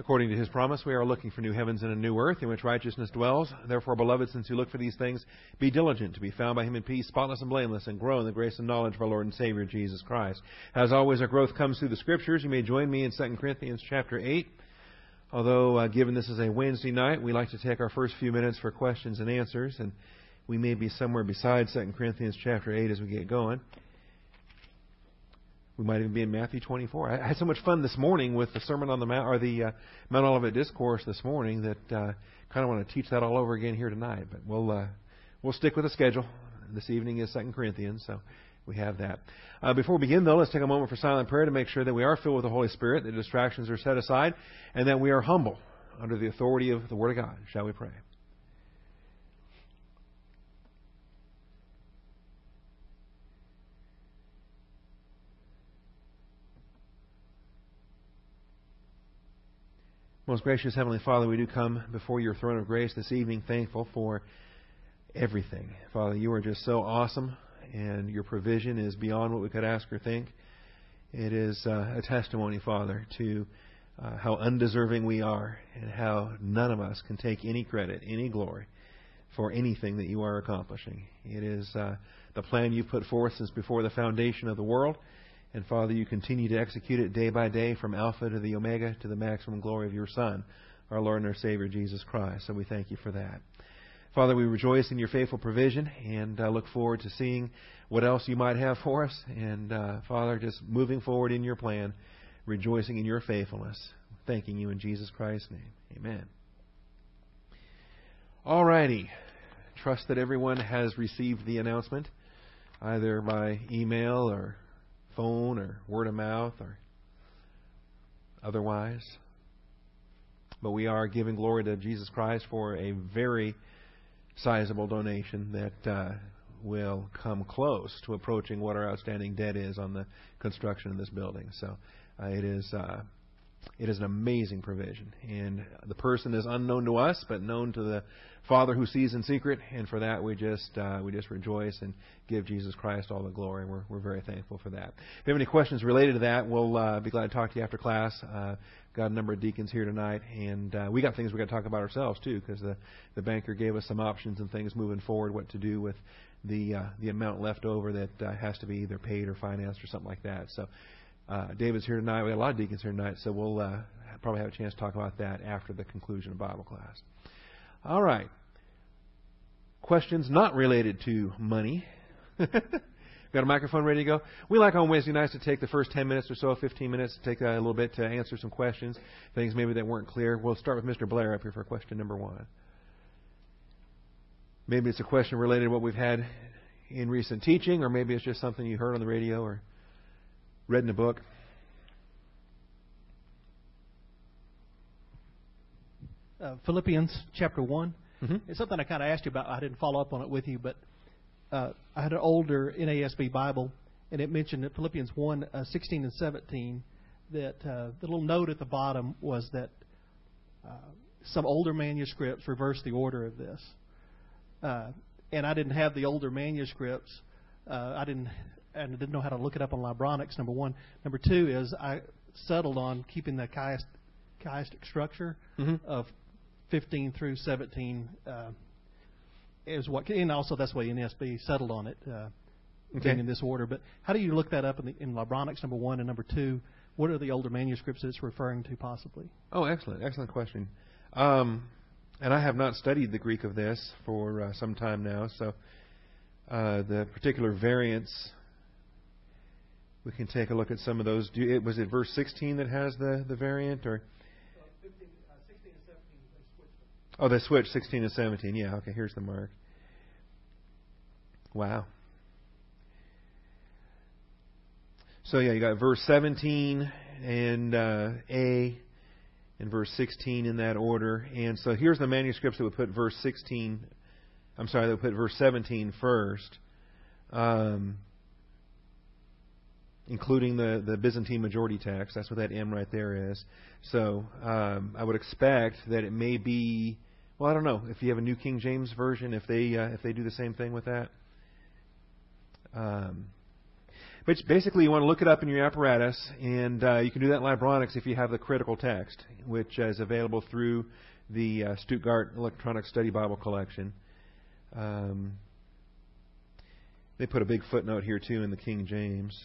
According to His promise, we are looking for new heavens and a new earth in which righteousness dwells. Therefore, beloved, since you look for these things, be diligent to be found by Him in peace, spotless and blameless, and grow in the grace and knowledge of our Lord and Savior, Jesus Christ. As always, our growth comes through the Scriptures. You may join me in 2 Corinthians chapter 8. Although, given this is a Wednesday night, we like to take our first few minutes for questions and answers, and we may be somewhere beside 2 Corinthians chapter 8 as we get going. We might even be in Matthew 24. I had so much fun this morning with the Sermon on the Mount, or the Mount Olivet Discourse this morning, that kind of want to teach that all over again here tonight. But we'll stick with the schedule. This evening is 2 Corinthians, so we have that. Before we begin, though, let's take a moment for silent prayer to make sure that we are filled with the Holy Spirit, that distractions are set aside, and that we are humble under the authority of the Word of God. Shall we pray? Most gracious Heavenly Father, we do come before your throne of grace this evening thankful for everything. Father, you are just so awesome, and your provision is beyond what we could ask or think. It is a testimony, Father, to how undeserving we are and how none of us can take any credit, any glory for anything that you are accomplishing. It is the plan you've put forth since before the foundation of the world. And Father, you continue to execute it day by day from Alpha to the Omega to the maximum glory of your Son, our Lord and our Savior, Jesus Christ. So we thank you for that. Father, we rejoice in your faithful provision and look forward to seeing what else you might have for us. And Father, just moving forward in your plan, rejoicing in your faithfulness. Thanking you in Jesus Christ's name. Amen. All righty. Trust that everyone has received the announcement, either by email or phone or word of mouth or otherwise. But we are giving glory to Jesus Christ for a very sizable donation that will come close to approaching what our outstanding debt is on the construction of this building. So it is an amazing provision. And the person is unknown to us, but known to the Father who sees in secret. And for that, we just rejoice and give Jesus Christ all the glory. We're very thankful for that. If you have any questions related to that, we'll be glad to talk to you after class. Got a number of deacons here tonight, and we got things we got to talk about ourselves too, because the banker gave us some options and things moving forward, what to do with the amount left over that has to be either paid or financed or something like that. So. David's here tonight. We have a lot of deacons here tonight, so we'll probably have a chance to talk about that after the conclusion of Bible class. All right. Questions not related to money. Got a microphone ready to go? We like on Wednesday nights to take the first 10 minutes or so, 15 minutes, to take a little bit to answer some questions, things maybe that weren't clear. We'll start with Mr. Blair up here for question number 1. Maybe it's a question related to what we've had in recent teaching, or maybe it's just something you heard on the radio or read in a book. Philippians chapter 1. Mm-hmm. It's something I kind of asked you about. I didn't follow up on it with you, but I had an older NASB Bible, and it mentioned in Philippians 1, 16 and 17, that the little note at the bottom was that some older manuscripts reverse the order of this. And I didn't have the older manuscripts. I didn't know how to look it up on Libronics, number 1. Number 2 is I settled on keeping the chiastic structure of 15 through 17 is what, and also that's why NSB settled on it, being in this order. But how do you look that up in Libronics, number 1, and number 2? What are the older manuscripts it's referring to, possibly? Oh, excellent question. And I have not studied the Greek of this for some time now, so the particular variants. We can take a look at some of those. Was it verse 16 that has the variant? Or 16 and 17, they switched them. Oh, they switched 16 and 17. Yeah, okay, here's the mark. Wow. So, yeah, you got verse 17 and A and verse 16 in that order. And so here's the manuscripts that would put verse 16, I'm sorry, that would put verse 17 first. Including the Byzantine majority text. That's what that M right there is. So I would expect that it may be, well, I don't know, if you have a New King James Version, if they do the same thing with that. But basically, you want to look it up in your apparatus, and you can do that in Libronics if you have the critical text, which is available through the Stuttgart Electronic Study Bible Collection. They put a big footnote here, too, in the King James.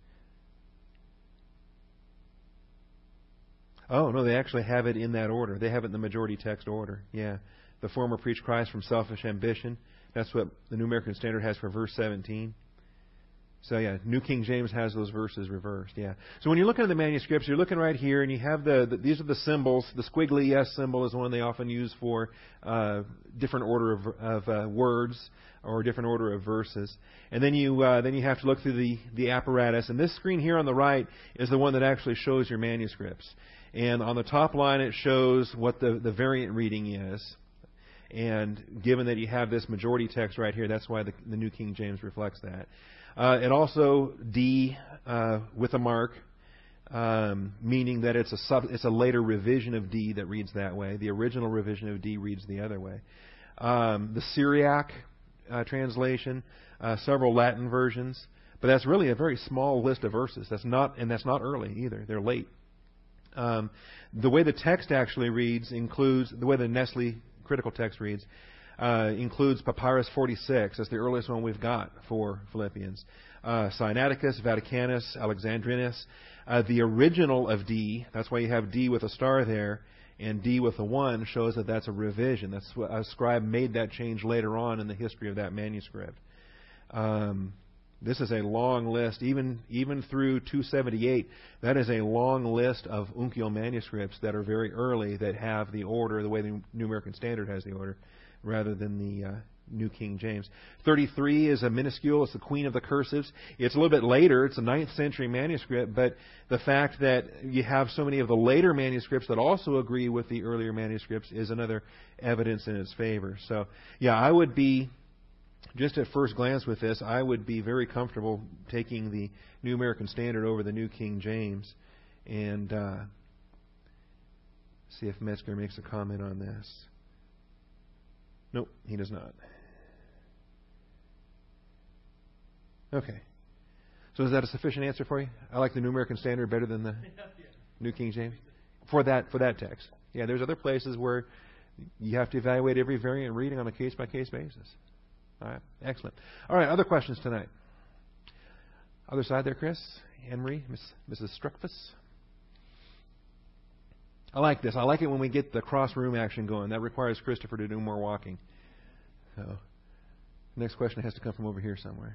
Oh, no, they actually have it in that order. They have it in the majority text order. Yeah. The former preached Christ from selfish ambition. That's what the New American Standard has for verse 17. So, yeah, New King James has those verses reversed, yeah. So when you're looking at the manuscripts, you're looking right here, and you have these are the symbols. The squiggly S symbol is one they often use for different order of words or different order of verses. And then you have to look through the apparatus. And this screen here on the right is the one that actually shows your manuscripts. And on the top line, it shows what the variant reading is. And given that you have this majority text right here, that's why the New King James reflects that. And also D with a mark, meaning that it's a later revision of D that reads that way. The original revision of D reads the other way. The Syriac translation, several Latin versions, but that's really a very small list of verses. That's not early either. They're late. The way the text actually reads includes the way the Nestle critical text reads. Includes Papyrus 46. That's the earliest one we've got for Philippians. Sinaiticus, Vaticanus, Alexandrinus. The original of D, that's why you have D with a star there, and D with a 1 shows that that's a revision. That's what a scribe made that change later on in the history of that manuscript. This is a long list, even through 278. That is a long list of uncial manuscripts that are very early that have the order, the way the New American Standard has the order, rather than the New King James. 33 is a minuscule. It's the Queen of the Cursives. It's a little bit later. It's a 9th century manuscript, but the fact that you have so many of the later manuscripts that also agree with the earlier manuscripts is another evidence in its favor. So, yeah, I would be, just at first glance with this, I would be very comfortable taking the New American Standard over the New King James. And see if Metzger makes a comment on this. Nope, he does not. Okay. So is that a sufficient answer for you? I like the New American Standard better than the New King James? For that text. Yeah, there's other places where you have to evaluate every variant reading on a case-by-case basis. All right, excellent. All right, other questions tonight? Other side there, Chris, Anne-Marie, Mrs. Struckfuss. I like this. I like it when we get the cross-room action going. That requires Christopher to do more walking. So, next question has to come from over here somewhere.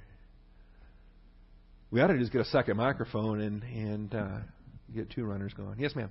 We ought to just get a second microphone and get two runners going. Yes, ma'am.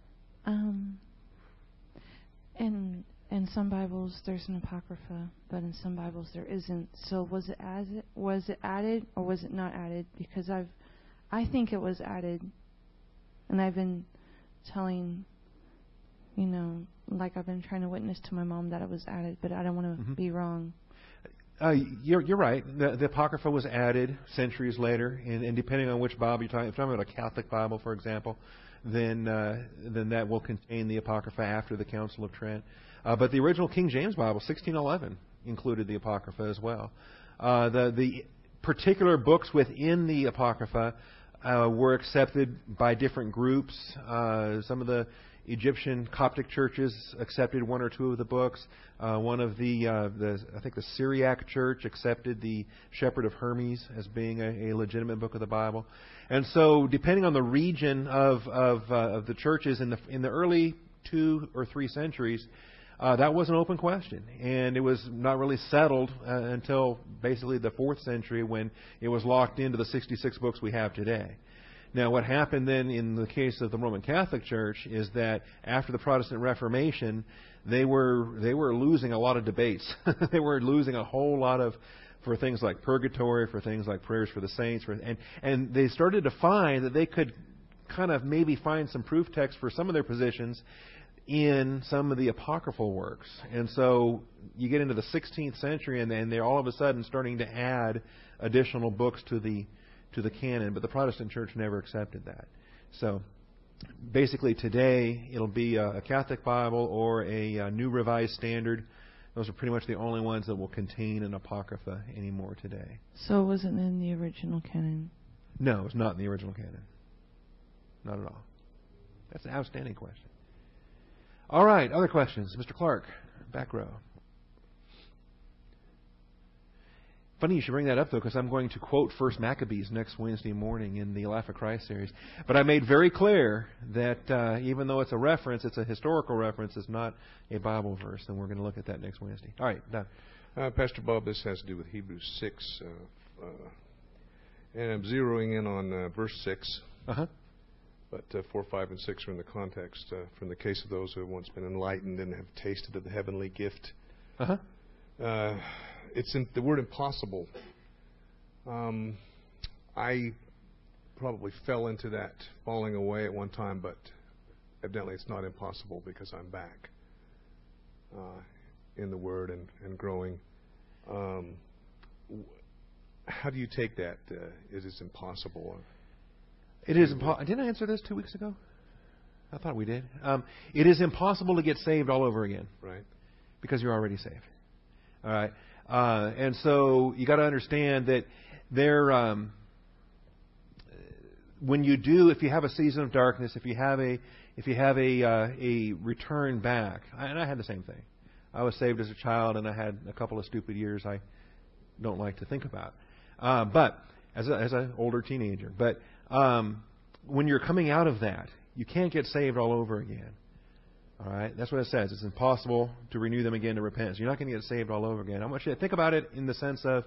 In some Bibles there's an apocrypha, but in some Bibles there isn't. So was it added or was it not added? Because I think it was added, and I've been telling, like I've been trying to witness to my mom that it was added, but I don't want to be wrong. You're right. The Apocrypha was added centuries later, and depending on which Bible you're talking, if you're talking about a Catholic Bible, for example, then that will contain the Apocrypha after the Council of Trent. But the original King James Bible, 1611, included the Apocrypha as well. The particular books within the Apocrypha were accepted by different groups. Some of the Egyptian Coptic churches accepted one or two of the books. One of I think the Syriac church accepted the Shepherd of Hermes as being a legitimate book of the Bible. And so, depending on the region of the churches in the early 2 or 3 centuries, that was an open question, and it was not really settled until basically the 4th century, when it was locked into the 66 books we have today. Now, what happened then in the case of the Roman Catholic Church is that after the Protestant Reformation, they were losing a lot of debates. They were losing a whole lot for things like purgatory, for things like prayers for the saints, and they started to find that they could kind of maybe find some proof text for some of their positions in some of the apocryphal works. And so you get into the 16th century, and they're all of a sudden starting to add additional books to the canon, but the Protestant Church never accepted that. So basically today it'll be a Catholic Bible or a New Revised Standard. Those are pretty much the only ones that will contain an Apocrypha anymore today. So it wasn't in the original canon? No, it's not in the original canon. Not at all. That's an outstanding question. All right, other questions? Mr. Clark, back row. Funny you should bring that up, though, because I'm going to quote 1 Maccabees next Wednesday morning in the Life of Christ series. But I made very clear that even though it's a reference, it's a historical reference, it's not a Bible verse, and we're going to look at that next Wednesday. All right, Don. Pastor Bob, this has to do with Hebrews 6, and I'm zeroing in on verse 6. Uh-huh. But 4, 5, and 6 are in the context from the case of those who have once been enlightened and have tasted of the heavenly gift. Uh-huh. It's in the word impossible. I probably fell into that falling away at one time, but evidently it's not impossible because I'm back in the Word and growing. How do you take that? It is impossible. It is impossible. Didn't I answer this 2 weeks ago? I thought we did. It is impossible to get saved all over again. Right. Because you're already saved. All right. And so you got to understand that when you do, if you have a season of darkness, if you have a return back, and I had the same thing. I was saved as a child, and I had a couple of stupid years I don't like to think about. But as an older teenager, but when you're coming out of that, you can't get saved all over again. All right, that's what it says. It's impossible to renew them again to repentance. You're not going to get saved all over again. I want you to think about it in the sense of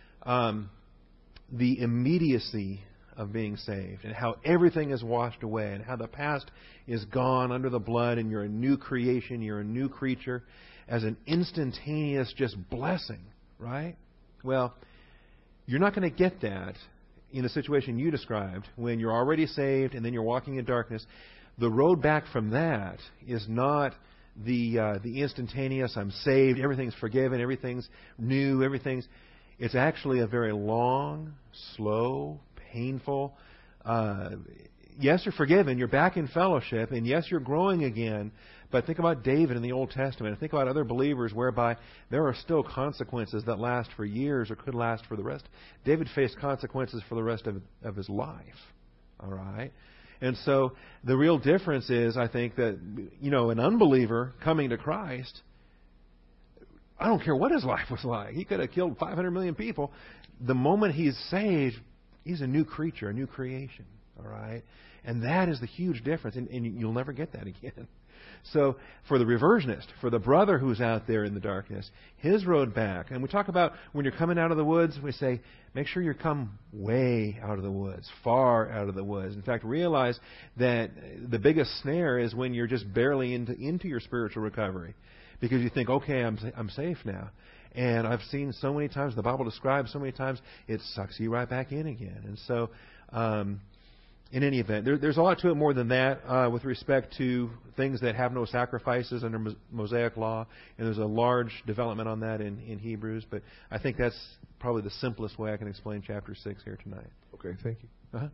the immediacy of being saved and how everything is washed away and how the past is gone under the blood and you're a new creation, you're a new creature as an instantaneous just blessing, right? Well, you're not going to get that in the situation you described when you're already saved and then you're walking in darkness. The road back from that is not the instantaneous, I'm saved, everything's forgiven, everything's new, it's actually a very long, slow, painful, yes, you're forgiven, you're back in fellowship, and yes, you're growing again, but think about David in the Old Testament, and think about other believers whereby there are still consequences that last for years or could last for the rest. David faced consequences for the rest of his life, all right? And so the real difference is, I think, that, an unbeliever coming to Christ, I don't care what his life was like. He could have killed 500 million people. The moment he's saved, he's a new creature, a new creation. All right? And that is the huge difference. And you'll never get that again. So for the reversionist, for the brother who's out there in the darkness, his road back, and we talk about when you're coming out of the woods, we say, make sure you come way out of the woods, far out of the woods. In fact, realize that the biggest snare is when you're just barely into your spiritual recovery. Because you think, okay, I'm safe now. And I've seen so many times, the Bible describes so many times, it sucks you right back in again. And so, in any event, there's a lot to it more than that with respect to things that have no sacrifices under Mosaic law. And there's a large development on that in Hebrews. But I think that's probably the simplest way I can explain chapter 6 here tonight. Okay, thank you.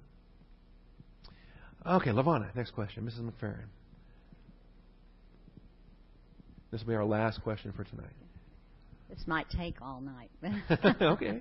Uh-huh. Okay, Lavonna, next question. Mrs. McFerrin. This will be our last question for tonight. This might take all night. Okay.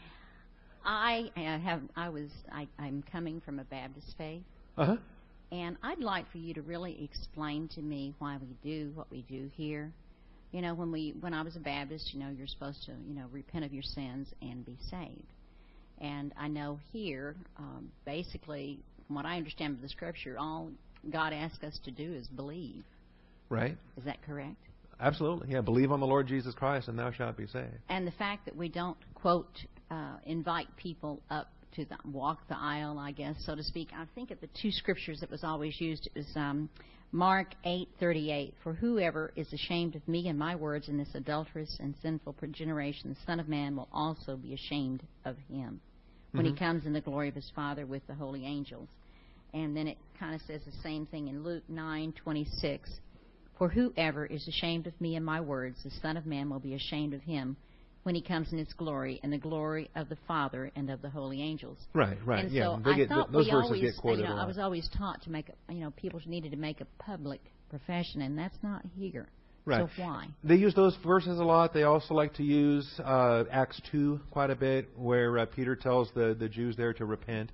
I'm coming from a Baptist faith. Uh-huh. And I'd like for you to really explain to me why we do what we do here. When I was a Baptist, you're supposed to, repent of your sins and be saved. And I know here, basically, from what I understand of the Scripture, all God asks us to do is believe. Right. Is that correct? Absolutely. Yeah, believe on the Lord Jesus Christ and thou shalt be saved. And the fact that we don't, quote, invite people up to walk the aisle, I guess, so to speak. I think of the two scriptures that was always used. It was Mark 8:38. For whoever is ashamed of me and my words in this adulterous and sinful generation, the Son of Man will also be ashamed of him when he comes in the glory of his Father with the holy angels. And then it kind of says the same thing in Luke 9:26. For whoever is ashamed of me and my words, the Son of Man will be ashamed of him when he comes in his glory and the glory of the Father and of the holy angels. Right. And yeah, so I thought those we verses always, get quoted a lot. I was always taught to make, people needed to make a public profession, and that's not here. Right. So why? They use those verses a lot. They also like to use Acts 2 quite a bit, where Peter tells the Jews there to repent.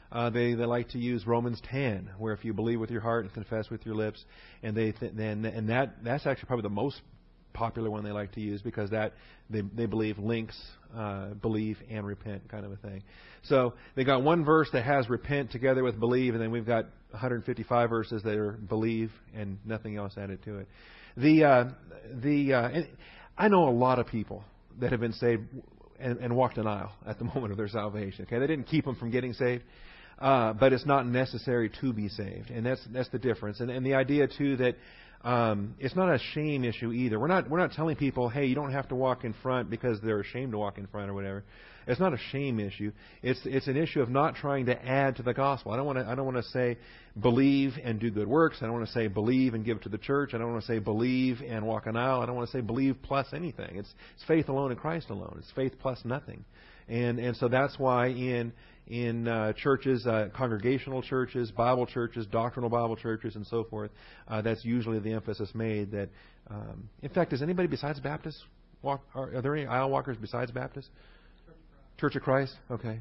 They like to use Romans 10, where if you believe with your heart and confess with your lips, and that's actually probably the most popular one they like to use, because that they believe links believe and repent, kind of a thing. So they got one verse that has repent together with believe, and then we've got 155 verses that are believe and nothing else added to it. And I know a lot of people that have been saved and walked an aisle at the moment of their salvation. Okay, they didn't keep them from getting saved, but it's not necessary to be saved, and that's the difference. And the idea too that it's not a shame issue either. We're not telling people, hey, you don't have to walk in front because they're ashamed to walk in front or whatever. It's not a shame issue. It's an issue of not trying to add to the gospel. I don't want to say believe and do good works. I don't want to say believe and give to the church. I don't want to say believe and walk an aisle. I don't want to say believe plus anything. It's faith alone in Christ alone. It's faith plus nothing. And so that's why in churches, congregational churches, Bible churches, doctrinal Bible churches, and so forth, that's usually the emphasis made. That, in fact, does anybody besides Baptists walk? Are there any aisle walkers besides Baptists? Church of Christ? Okay.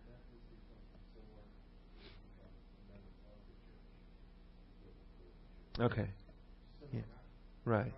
Okay. Yeah. Right.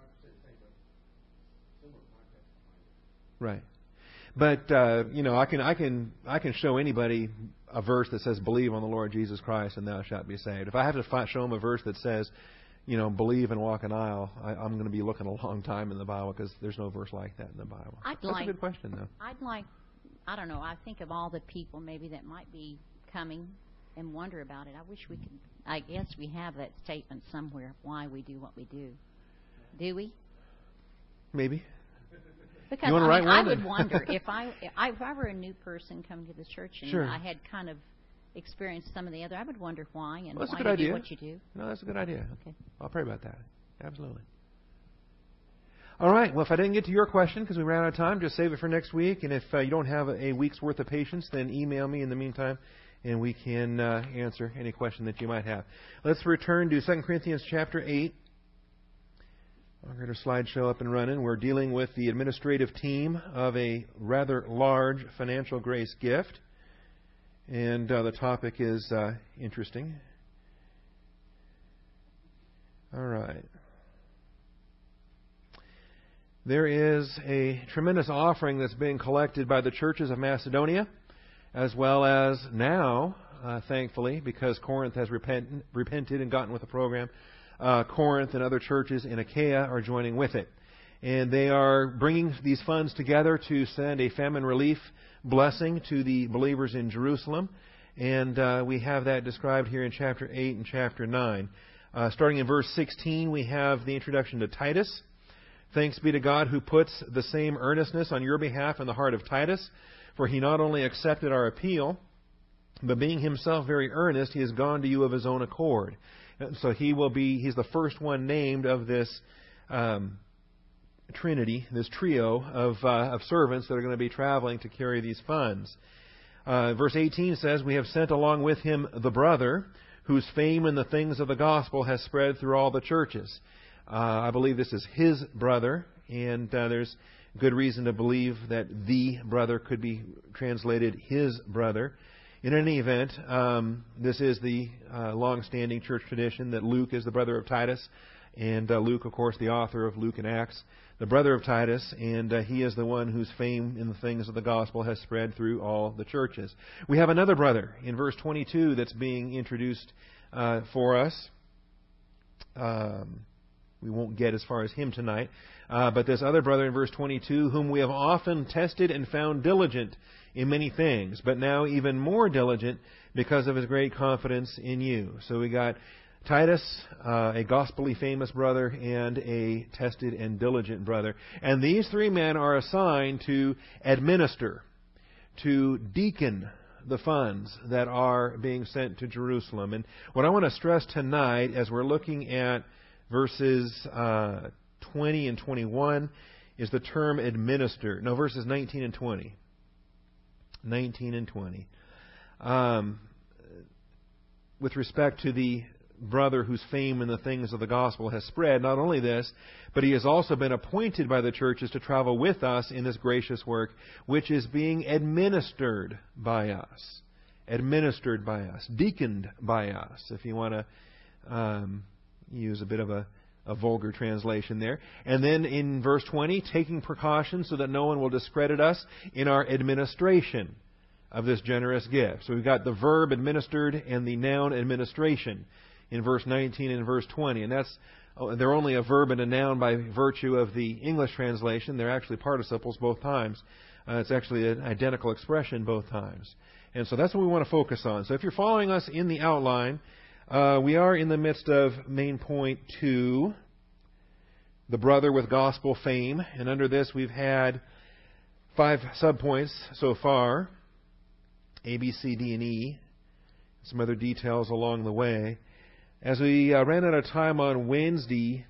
Right. But I can show anybody a verse that says believe on the Lord Jesus Christ and thou shalt be saved. If I have to show them a verse that says, believe and walk an aisle, I'm going to be looking a long time in the Bible, because there's no verse like that in the Bible. That's a good question, though. I don't know, I think of all the people maybe that might be coming and wonder about it. I guess we have that statement somewhere, why we do what we do. Do we? Maybe. Because you want to write one? I would wonder if I were a new person coming to this church and sure. I had kind of experienced some of the other, I would wonder why and that's why a good idea. Do what you do. No, that's a good idea. Okay. I'll pray about that. Absolutely. All right. Well, if I didn't get to your question because we ran out of time, just save it for next week. And if you don't have a week's worth of patience, then email me in the meantime, and we can answer any question that you might have. Let's return to 2 Corinthians chapter 8. I'll get our slideshow up and running. We're dealing with the administrative team of a rather large financial grace gift. And the topic is interesting. All right. There is a tremendous offering that's being collected by the churches of Macedonia, as well as now, thankfully, because Corinth has repented and gotten with the program, Corinth and other churches in Achaia are joining with it. And they are bringing these funds together to send a famine relief blessing to the believers in Jerusalem. And we have that described here in chapter 8 and chapter 9. Starting in verse 16, we have the introduction to Titus. Thanks be to God who puts the same earnestness on your behalf in the heart of Titus, for he not only accepted our appeal, but being himself very earnest, he has gone to you of his own accord. So he's the first one named of this trinity, this trio of servants that are going to be traveling to carry these funds. Verse 18 says, we have sent along with him the brother, whose fame in the things of the gospel has spread through all the churches. I believe this is his brother, and there's good reason to believe that the brother could be translated his brother. In any event, this is the long-standing church tradition that Luke is the brother of Titus, and Luke, of course, the author of Luke and Acts, the brother of Titus, and he is the one whose fame in the things of the gospel has spread through all the churches. We have another brother in verse 22 that's being introduced for us. We won't get as far as him tonight. But this other brother in verse 22, whom we have often tested and found diligent in many things, but now even more diligent because of his great confidence in you. So we got Titus, a gospelly famous brother, and a tested and diligent brother. And these three men are assigned to administer, to deacon the funds that are being sent to Jerusalem. And what I want to stress tonight as we're looking at verses 20 and 21 is the term administer. No, verses 19 and 20. 19 and 20. With respect to the brother whose fame in the things of the gospel has spread, not only this, but he has also been appointed by the churches to travel with us in this gracious work, which is being administered by us. administered by us, deaconed by us, if you want to use a bit of a vulgar translation there. And then in verse 20, taking precautions so that no one will discredit us in our administration of this generous gift. So we've got the verb administered and the noun administration in verse 19 and verse 20. And they're only a verb and a noun by virtue of the English translation. They're actually participles both times. It's actually an identical expression both times. And so that's what we want to focus on. So if you're following us in the outline, we are in the midst of main point 2, the brother with gospel fame. And under this we've had 5 subpoints so far, A, B, C, D, and E. Some other details along the way. As we ran out of time on Wednesday,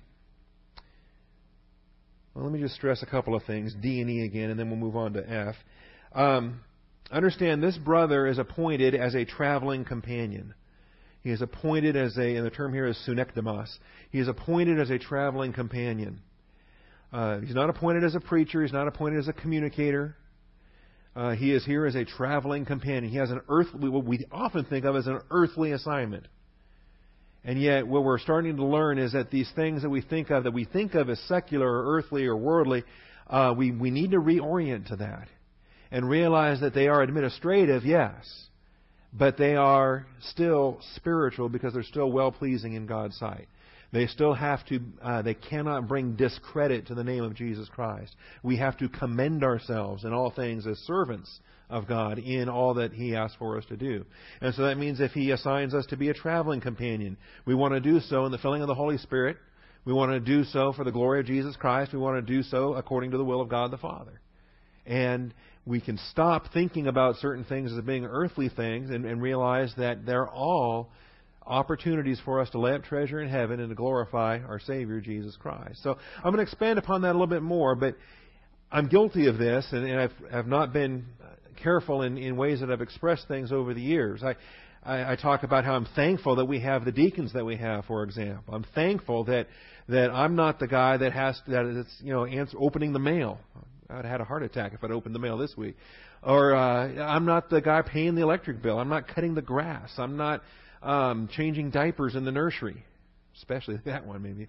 well, let me just stress a couple of things, D and E again, and then we'll move on to F. Understand this brother is appointed as a traveling companion. He is appointed as and the term here is sunekdemos. He is appointed as a traveling companion. He's not appointed as a preacher. He's not appointed as a communicator. He is here as a traveling companion. He has what we often think of as an earthly assignment. And yet, what we're starting to learn is that these things that we think of as secular or earthly or worldly, we need to reorient to that and realize that they are administrative, yes, but they are still spiritual because they're still well-pleasing in God's sight. They still have to, they cannot bring discredit to the name of Jesus Christ. We have to commend ourselves in all things as servants of God in all that He asks for us to do. And so that means if He assigns us to be a traveling companion, we want to do so in the filling of the Holy Spirit. We want to do so for the glory of Jesus Christ. We want to do so according to the will of God the Father. And we can stop thinking about certain things as being earthly things and realize that they're all opportunities for us to lay up treasure in heaven and to glorify our Savior, Jesus Christ. So I'm going to expand upon that a little bit more, but I'm guilty of this, and I've not been careful in ways that I've expressed things over the years. I talk about how I'm thankful that we have the deacons that we have, for example. I'm thankful that I'm not the guy that's opening the mail. I'd have had a heart attack if I'd opened the mail this week. Or I'm not the guy paying the electric bill. I'm not cutting the grass. I'm not changing diapers in the nursery, especially that one maybe.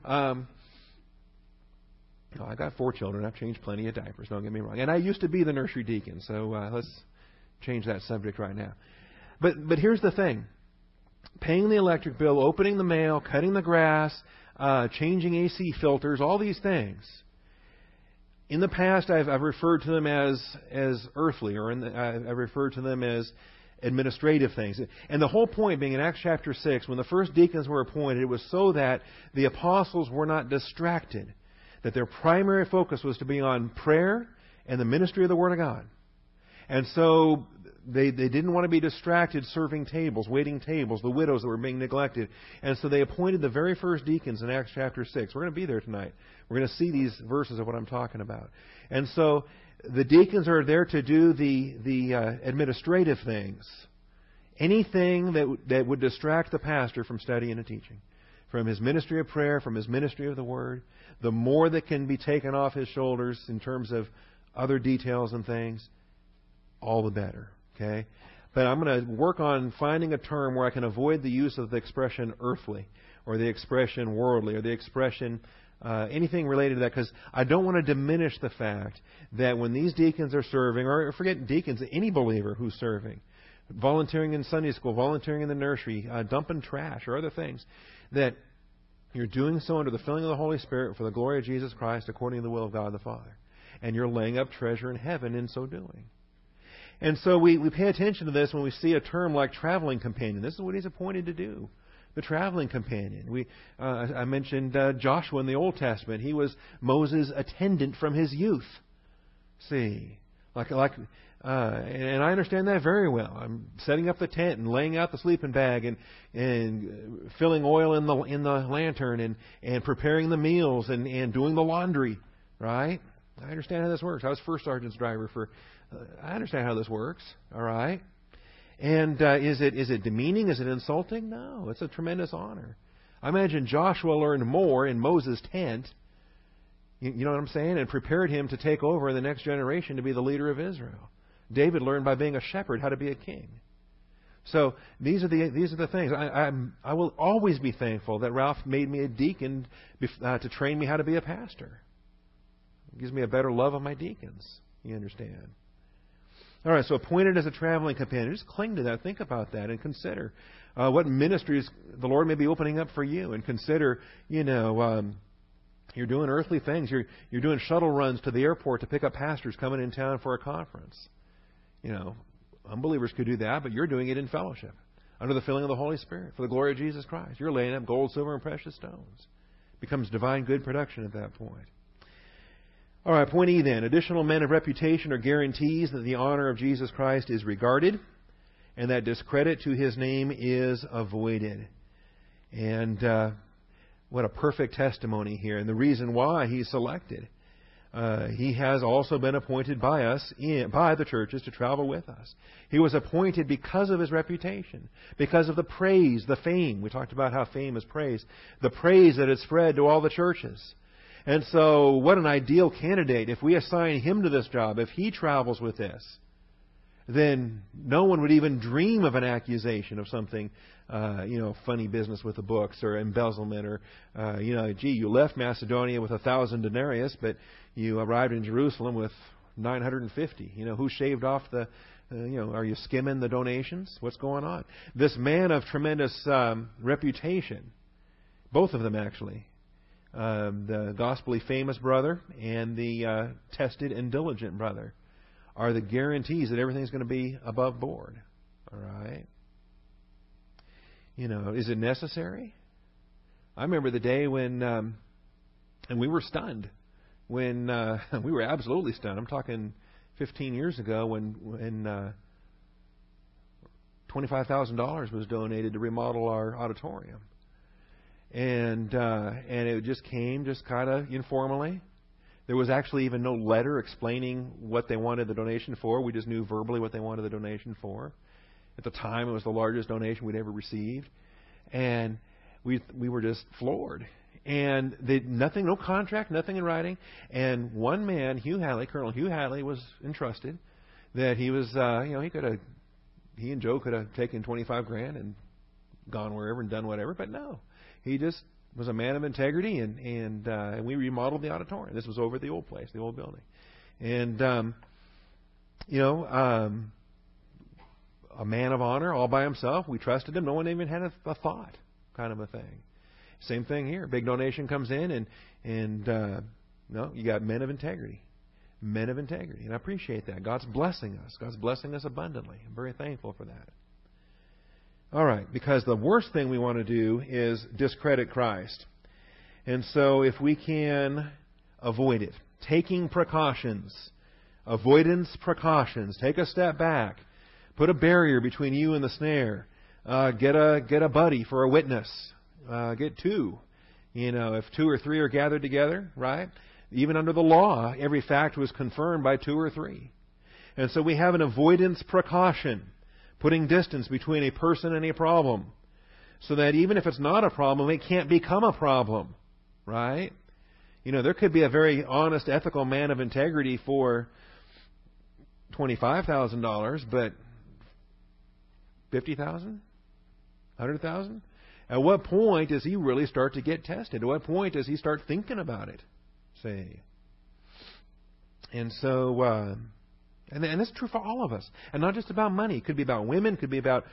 I got 4 children. I've changed plenty of diapers. Don't get me wrong. And I used to be the nursery deacon, so let's change that subject right now. But here's the thing: paying the electric bill, opening the mail, cutting the grass, changing AC filters, all these things. In the past, I've referred to them as earthly, or I've referred to them as administrative things. And the whole point being in Acts chapter 6, when the first deacons were appointed, it was so that the apostles were not distracted, that their primary focus was to be on prayer and the ministry of the Word of God. And so they didn't want to be distracted serving tables, waiting tables, the widows that were being neglected. And so they appointed the very first deacons in Acts chapter 6. We're going to be there tonight. We're going to see these verses of what I'm talking about. And so the deacons are there to do the administrative things. Anything that would distract the pastor from studying and teaching, from his ministry of prayer, from his ministry of the Word, the more that can be taken off his shoulders in terms of other details and things, all the better. Okay? But I'm going to work on finding a term where I can avoid the use of the expression earthly, or the expression worldly, or the expression anything related to that, because I don't want to diminish the fact that when these deacons are serving, or forget deacons, any believer who's serving, volunteering in Sunday school, volunteering in the nursery, dumping trash, or other things, that you're doing so under the filling of the Holy Spirit for the glory of Jesus Christ according to the will of God the Father. And you're laying up treasure in heaven in so doing. And so we pay attention to this when we see a term like traveling companion. This is what he's appointed to do. The traveling companion. I mentioned Joshua in the Old Testament. He was Moses' attendant from his youth. See, and I understand that very well. I'm setting up the tent and laying out the sleeping bag and filling oil in the lantern and preparing the meals and doing the laundry. Right? I understand how this works. I was first sergeant's driver for. I understand how this works. All right. And is it demeaning? Is it insulting? No, it's a tremendous honor. I imagine Joshua learned more in Moses' tent, you know what I'm saying, and prepared him to take over in the next generation to be the leader of Israel. David learned by being a shepherd how to be a king. So these are the things. I will always be thankful that Ralph made me a deacon to train me how to be a pastor. It gives me a better love of my deacons. You understand? All right, so appointed as a traveling companion. Just cling to that. Think about that and consider what ministries the Lord may be opening up for you. And consider, you're doing earthly things. You're doing shuttle runs to the airport to pick up pastors coming in town for a conference. Unbelievers could do that, but you're doing it in fellowship, under the filling of the Holy Spirit, for the glory of Jesus Christ. You're laying up gold, silver, and precious stones. It becomes divine good production at that point. All right, point E then. Additional men of reputation are guarantees that the honor of Jesus Christ is regarded and that discredit to His name is avoided. And what a perfect testimony here. And the reason why He's selected. He has also been appointed by us, by the churches, to travel with us. He was appointed because of his reputation, because of the praise, the fame. We talked about how fame is praise. The praise that had spread to all the churches. And so, what an ideal candidate. If we assign him to this job, if he travels with this, then no one would even dream of an accusation of something, funny business with the books or embezzlement or, you left Macedonia with 1,000 denarius, but you arrived in Jerusalem with 950. Who shaved off the, are you skimming the donations? What's going on? This man of tremendous reputation, both of them actually, the gospelly famous brother and the tested and diligent brother, are the guarantees that everything's going to be above board. All right? Is it necessary? I remember the day when, and we were stunned. When we were absolutely stunned. I'm talking 15 years ago when $25,000 was donated to remodel our auditorium. And it just came just kind of informally. There was actually even no letter explaining what they wanted the donation for. We just knew verbally what they wanted the donation for. At the time, it was the largest donation we'd ever received. And we were just floored. And no contract, nothing in writing. And one man, Colonel Hugh Hadley, was entrusted that he was, he and Joe could have taken $25,000 and gone wherever and done whatever. But no, he just was a man of integrity, and we remodeled the auditorium. This was over at the old place, the old building. And, a man of honor all by himself. We trusted him. No one even had a thought, kind of a thing. Same thing here. Big donation comes in, and you got men of integrity. Men of integrity. And I appreciate that. God's blessing us. God's blessing us abundantly. I'm very thankful for that. All right, because the worst thing we want to do is discredit Christ. And so if we can avoid it, taking precautions, avoidance precautions, take a step back, put a barrier between you and the snare, get a buddy for a witness, get two. If 2 or 3 are gathered together, right? Even under the law, every fact was confirmed by 2 or 3. And so we have an avoidance precaution, putting distance between a person and a problem, so that even if it's not a problem, it can't become a problem, right? There could be a very honest, ethical man of integrity for $25,000, but $50,000, $100,000. At what point does he really start to get tested? At what point does he start thinking about it? Say, and so. And that's true for all of us. And not just about money. It could be about women. It could be about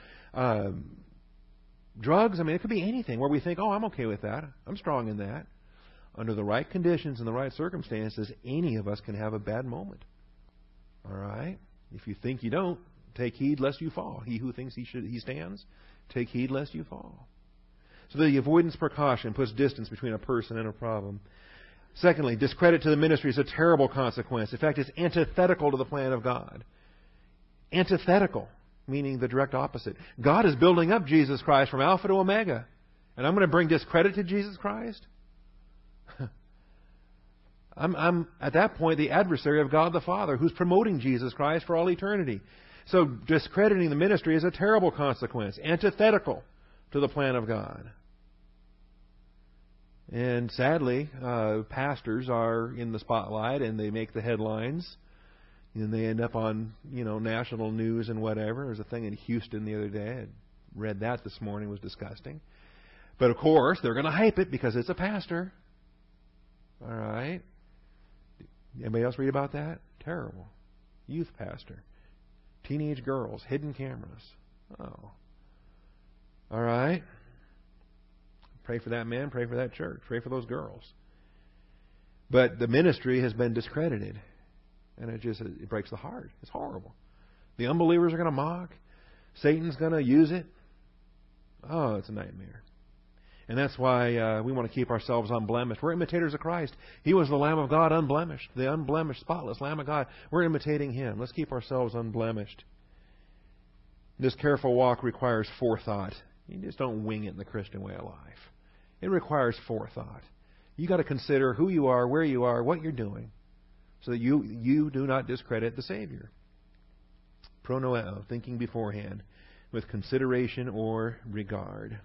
drugs. It could be anything where we think, I'm okay with that. I'm strong in that. Under the right conditions and the right circumstances, any of us can have a bad moment. All right? If you think you don't, take heed lest you fall. He who thinks he stands, take heed lest you fall. So the avoidance precaution puts distance between a person and a problem. Secondly, discredit to the ministry is a terrible consequence. In fact, it's antithetical to the plan of God. Antithetical, meaning the direct opposite. God is building up Jesus Christ from Alpha to Omega. And I'm going to bring discredit to Jesus Christ? I'm at that point the adversary of God the Father, who's promoting Jesus Christ for all eternity. So discrediting the ministry is a terrible consequence. Antithetical to the plan of God. And sadly, pastors are in the spotlight and they make the headlines. And they end up on, national news and whatever. There's a thing in Houston the other day. I read that this morning. It was disgusting. But, of course, they're going to hype it because it's a pastor. All right? Anybody else read about that? Terrible. Youth pastor. Teenage girls. Hidden cameras. Oh. All right? Pray for that man. Pray for that church. Pray for those girls. But the ministry has been discredited. And it breaks the heart. It's horrible. The unbelievers are going to mock. Satan's going to use it. Oh, it's a nightmare. And that's why we want to keep ourselves unblemished. We're imitators of Christ. He was the Lamb of God unblemished. The unblemished, spotless Lamb of God. We're imitating Him. Let's keep ourselves unblemished. This careful walk requires forethought. You just don't wing it in the Christian way of life. It requires forethought. You've got to consider who you are, where you are, what you're doing, so that you do not discredit the Savior. Pronoeo, thinking beforehand, with consideration or regard.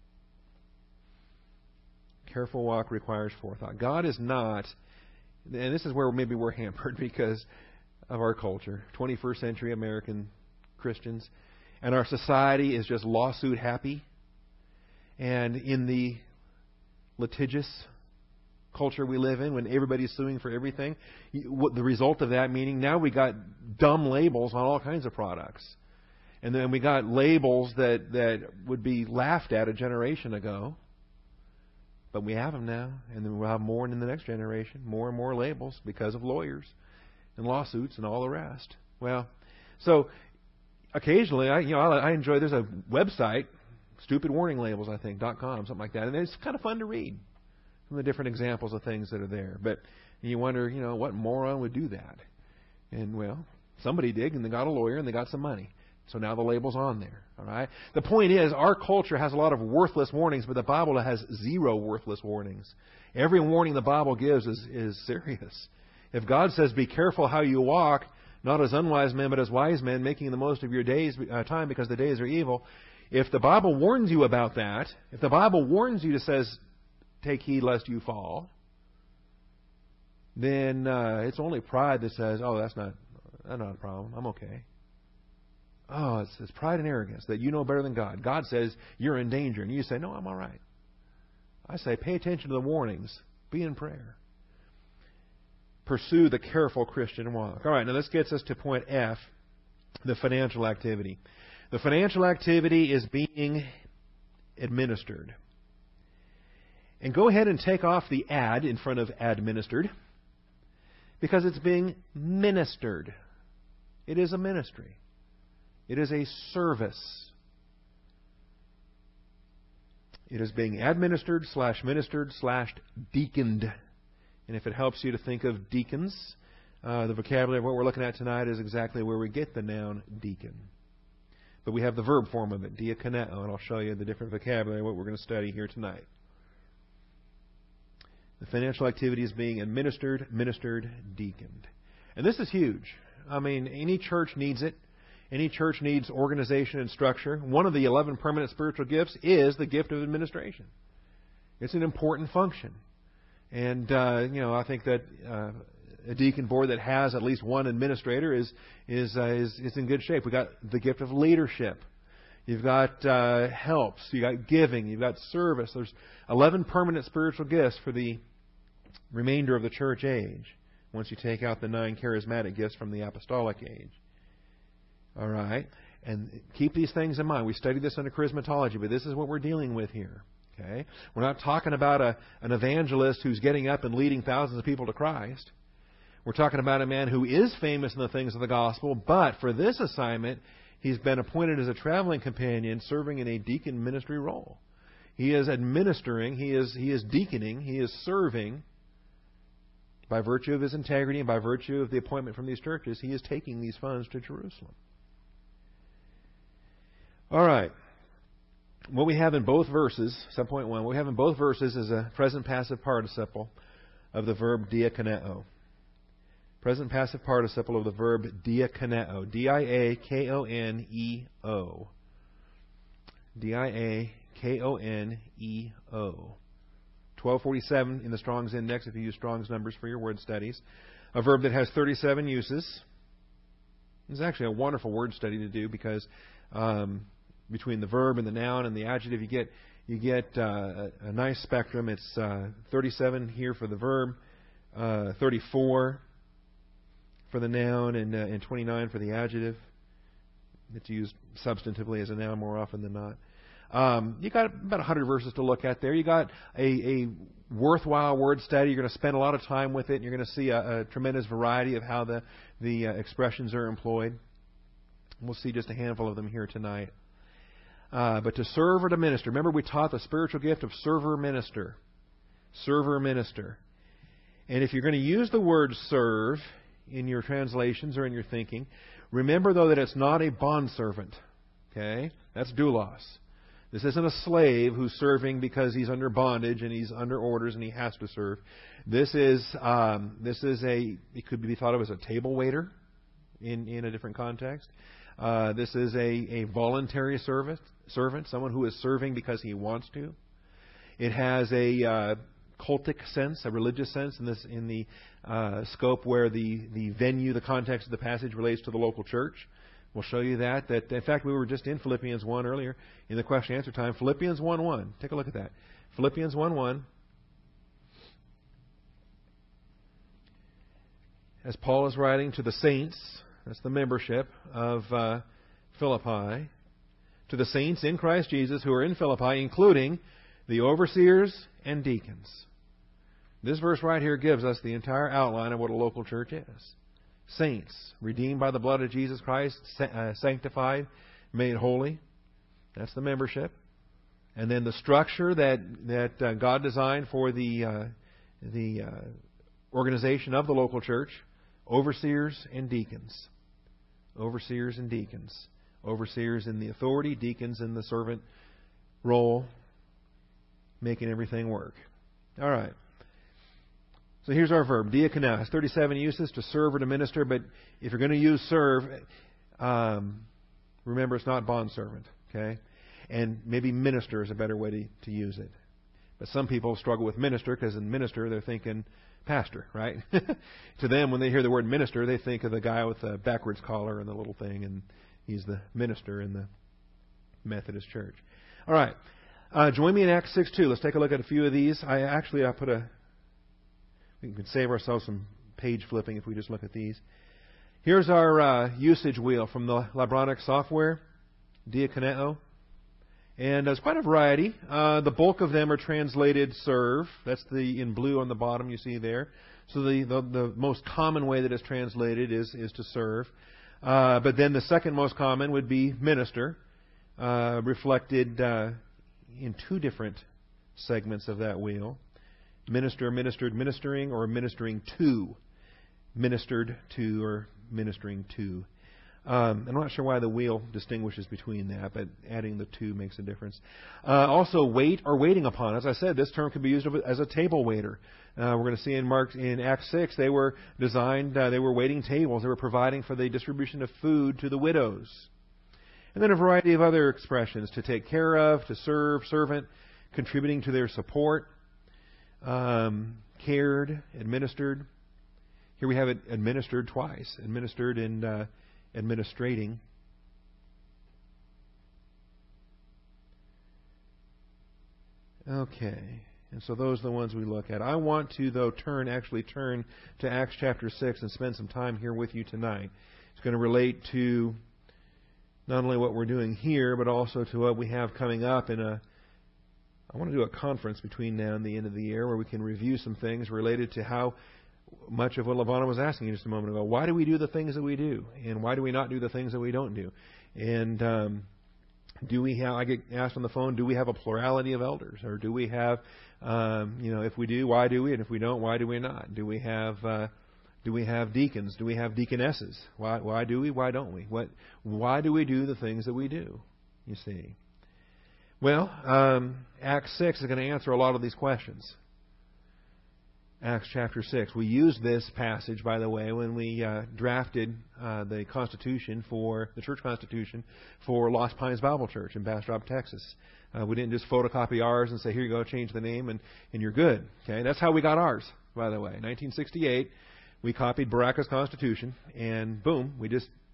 Careful walk requires forethought. God is not, and this is where maybe we're hampered because of our culture, 21st century American Christians, and our society is just lawsuit happy. And in the litigious culture we live in, when everybody's suing for everything, the result of that meaning now we got dumb labels on all kinds of products. And then we got labels that would be laughed at a generation ago. But we have them now, and then we'll have more in the next generation, more and more labels because of lawyers and lawsuits and all the rest. Well, so occasionally, I enjoy. There's a website, stupidwarninglabels.com, something like that, and it's kind of fun to read from the different examples of things that are there. But you wonder, what moron would do that? And well, somebody did, and they got a lawyer, and they got some money. So now the label's on there. All right. The point is, our culture has a lot of worthless warnings, but the Bible has 0 worthless warnings. Every warning the Bible gives is serious. If God says, "Be careful how you walk, not as unwise men, but as wise men, making the most of your time, because the days are evil." If the Bible warns you about that, if the Bible warns you, says, "Take heed lest you fall," then it's only pride that says, "Oh, that's not a problem. I'm okay." Oh, it's pride and arrogance that you know better than God. God says you're in danger, and you say, "No, I'm all right." I say, pay attention to the warnings. Be in prayer. Pursue the careful Christian walk. All right, now this gets us to point F, the financial activity. The financial activity is being administered. And go ahead and take off the "ad" in front of "administered," because it's being ministered. It is a ministry. It is a service. It is being administered / ministered / deaconed. And if it helps you to think of deacons, the vocabulary of what we're looking at tonight is exactly where we get the noun deacon. But we have the verb form of it, diakoneo, and I'll show you the different vocabulary of what we're going to study here tonight. The financial activity is being administered, ministered, deaconed. And this is huge. I mean, any church needs it. Any church needs organization and structure. One of the 11 permanent spiritual gifts is the gift of administration. It's an important function. And, I think that a deacon board that has at least one administrator is in good shape. We've got the gift of leadership. You've got helps. You've got giving. You've got service. There's 11 permanent spiritual gifts for the remainder of the church age, once you take out the 9 charismatic gifts from the apostolic age. All right? And keep these things in mind. We studied this under charismatology, but this is what we're dealing with here. Okay? We're not talking about an evangelist who's getting up and leading thousands of people to Christ. We're talking about a man who is famous in the things of the gospel, but for this assignment, he's been appointed as a traveling companion serving in a deacon ministry role. He is administering, he is deaconing, he is serving by virtue of his integrity and by virtue of the appointment from these churches. He is taking these funds to Jerusalem. All right. What we have in both verses, 7.1, what we have in both verses is a present passive participle of the verb diakoneo. Present passive participle of the verb diakoneo. D-I-A-K-O-N-E-O. D-I-A-K-O-N-E-O. 1247 in the Strong's Index, if you use Strong's numbers for your word studies. A verb that has 37 uses. It's actually a wonderful word study to do because between the verb and the noun and the adjective, you get a nice spectrum. It's 37 here for the verb, 34 for the noun, and 29 for the adjective. It's used substantively as a noun more often than not. You got about 100 verses to look at there. You got a worthwhile word study. You're going to spend a lot of time with it, and you're going to see a tremendous variety of how the expressions are employed. We'll see just a handful of them here tonight. But to serve or to minister. Remember, we taught the spiritual gift of server-minister. Server-minister. And if you're going to use the word serve in your translations or in your thinking, remember, though, that it's not a bondservant. Okay? That's doulos. This isn't a slave who's serving because he's under bondage and he's under orders and he has to serve. This is it could be thought of as a table waiter in a different context. This is a voluntary servant, someone who is serving because he wants to. It has a cultic sense, a religious sense in the scope where the venue, the context of the passage relates to the local church. We'll show you that. In fact, we were just in Philippians 1 earlier in the question and answer time. Philippians 1:1. Take a look at that. Philippians 1:1. As Paul is writing to the saints, that's the membership of Philippi, to the saints in Christ Jesus who are in Philippi, including the overseers and deacons. This verse right here gives us the entire outline of what a local church is. Saints, redeemed by the blood of Jesus Christ, sanctified, made holy. That's the membership. And then the structure that God designed for the organization of the local church, overseers and deacons. Overseers and deacons. Overseers in the authority, deacons in the servant role, making everything work. All right. So here's our verb, diakonia. It has 37 uses, to serve or to minister. But if you're going to use serve, remember it's not bondservant. Okay? And maybe minister is a better way to use it. But some people struggle with minister because in minister they're thinking pastor, right? To them, when they hear the word minister, they think of the guy with the backwards collar and the little thing, and he's the minister in the Methodist Church. All right. Join me in Acts 6:2. Let's take a look at a few of these. We can save ourselves some page flipping if we just look at these. Here's our usage wheel from the Libronic software, diakoneo. And there's quite a variety. The bulk of them are translated serve. That's the in blue on the bottom you see there. So the most common way that it's translated is to serve. But then the second most common would be minister, reflected in two different segments of that wheel. Minister, ministered, ministering, or ministering to. Ministered to or ministering to. I'm not sure why the wheel distinguishes between that, but adding the two makes a difference. Also, wait or waiting upon. As I said, this term can be used as a table waiter. We're going to see in Acts 6, they were designed, they were waiting tables. They were providing for the distribution of food to the widows. And then a variety of other expressions: to take care of, to serve, servant, contributing to their support, cared, administered. Here we have it administered twice. Administered and administrating. Okay. And so those are the ones we look at. I want to, though, turn to Acts chapter 6 and spend some time here with you tonight. It's going to relate to not only what we're doing here, but also to what we have coming up I want to do a conference between now and the end of the year where we can review some things related to how much of what Lavana was asking you just a moment ago. Why do we do the things that we do? And why do we not do the things that we don't do? And I get asked on the phone, do we have a plurality of elders? Or do we have, if we do, why do we? And if we don't, why do we not? Do we have deacons? Do we have deaconesses? Why do we? Why don't we? Why do we do the things that we do? You see. Well, Acts 6 is going to answer a lot of these questions. Acts chapter 6. We used this passage, by the way, when we drafted the Constitution the church Constitution for Lost Pines Bible Church in Bastrop, Texas. We didn't just photocopy ours and say, here you go, change the name, and you're good. Okay, that's how we got ours, by the way. 1968, we copied Baraka's Constitution, and boom, we just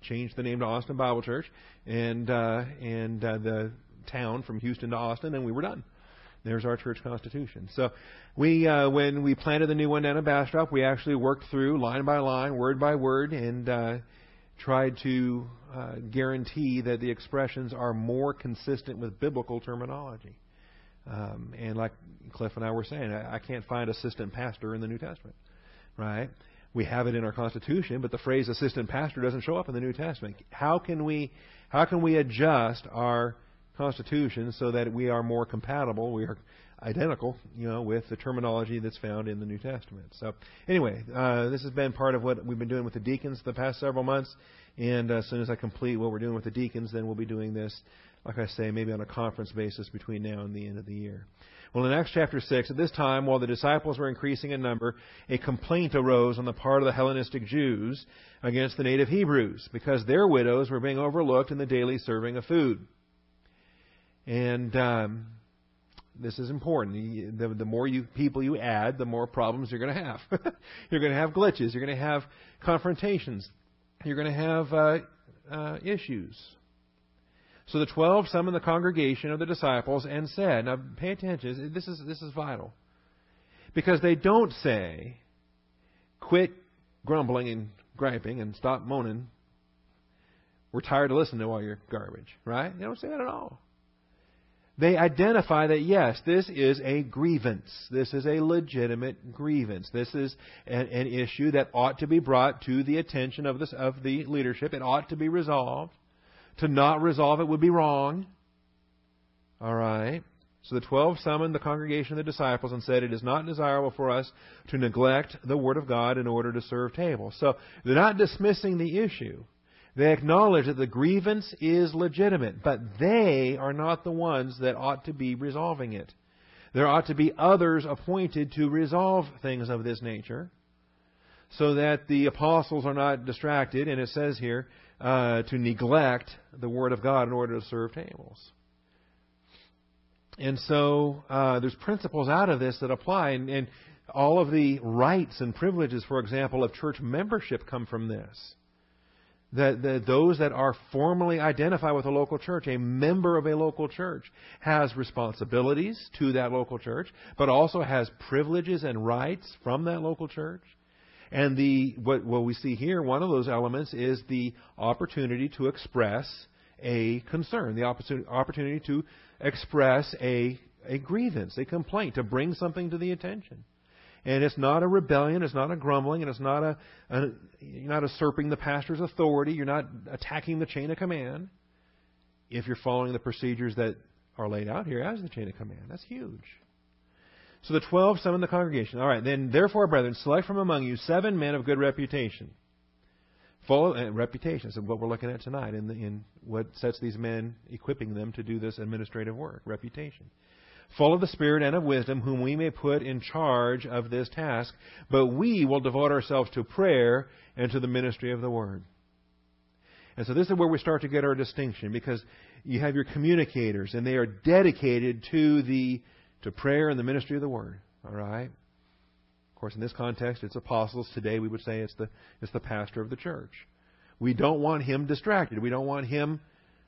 changed the name to Austin Bible Church and the town from Houston to Austin, and we were done. There's our church constitution. So when we planted the new one down in Bastrop, we actually worked through line by line, word by word, and tried to guarantee that the expressions are more consistent with biblical terminology. And like Cliff and I were saying, I can't find assistant pastor in the New Testament, right? We have it in our Constitution, but the phrase assistant pastor doesn't show up in the New Testament. How can we adjust our Constitution so that we are more compatible, we are identical, with the terminology that's found in the New Testament? So anyway, this has been part of what we've been doing with the deacons the past several months. And as soon as I complete what we're doing with the deacons, then we'll be doing this, like I say, maybe on a conference basis between now and the end of the year. Well, in Acts chapter 6, at this time, while the disciples were increasing in number, a complaint arose on the part of the Hellenistic Jews against the native Hebrews, because their widows were being overlooked in the daily serving of food. And this is important. The more people you add, the more problems you're going to have. You're going to have glitches. You're going to have confrontations. You're going to have issues. So the 12 summoned the congregation of the disciples and said, now pay attention, this is vital. Because they don't say, quit grumbling and griping and stop moaning. We're tired of listening to all your garbage, right? They don't say that at all. They identify that, yes, this is a grievance. This is a legitimate grievance. This is an issue that ought to be brought to the attention of the leadership. It ought to be resolved. To not resolve it would be wrong. All right. So the 12 summoned the congregation of the disciples and said, it is not desirable for us to neglect the Word of God in order to serve tables. So they're not dismissing the issue. They acknowledge that the grievance is legitimate, but they are not the ones that ought to be resolving it. There ought to be others appointed to resolve things of this nature so that the apostles are not distracted, and it says here, to neglect the Word of God in order to serve tables. And so there's principles out of this that apply, and all of the rights and privileges, for example, of church membership come from this. That those that are formally identified with a local church, a member of a local church, has responsibilities to that local church, but also has privileges and rights from that local church. And what we see here, one of those elements is the opportunity to express a concern, the opportunity to express a grievance, a complaint, to bring something to the attention. And it's not a rebellion, it's not a grumbling, and it's not you're not usurping the pastor's authority, you're not attacking the chain of command. If you're following the procedures that are laid out here as the chain of command, that's huge. So the 12 summoned the congregation. All right, then, therefore, brethren, select from among you 7 men of good reputation. Reputation is what we're looking at tonight in what sets these men, equipping them to do this administrative work. Reputation. Full of the Spirit and of wisdom, whom we may put in charge of this task, but we will devote ourselves to prayer and to the ministry of the Word. And so this is where we start to get our distinction, because you have your communicators, and they are dedicated to prayer and the ministry of the Word. All right? Of course, in this context, it's apostles. Today, we would say it's the pastor of the church. We don't want him distracted. We don't want him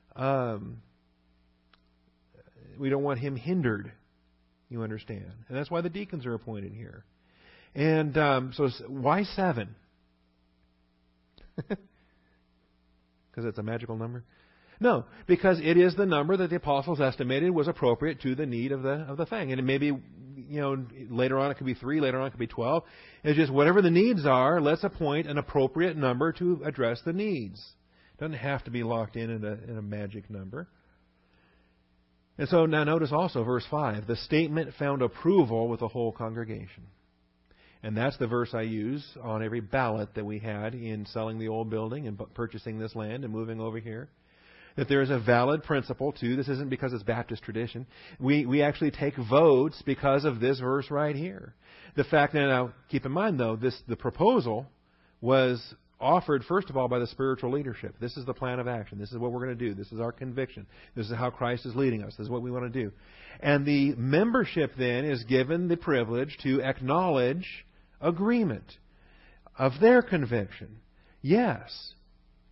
hindered. You understand? And that's why the deacons are appointed here. And so why 7? Because it's a magical number? No, because it is the number that the apostles estimated was appropriate to the need of the thing. And it may be, later on it could be 3, later on it could be 12. It's just whatever the needs are, let's appoint an appropriate number to address the needs. It doesn't have to be locked in a magic number. And so now notice also verse 5. The statement found approval with the whole congregation. And that's the verse I use on every ballot that we had in selling the old building and purchasing this land and moving over here. That there is a valid principle, too. This isn't because it's Baptist tradition. We actually take votes because of this verse right here. The fact, now keep in mind, though, the proposal was offered, first of all, by the spiritual leadership. This is the plan of action. This is what we're going to do. This is our conviction. This is how Christ is leading us. This is what we want to do. And the membership, then, is given the privilege to acknowledge agreement of their conviction. Yes,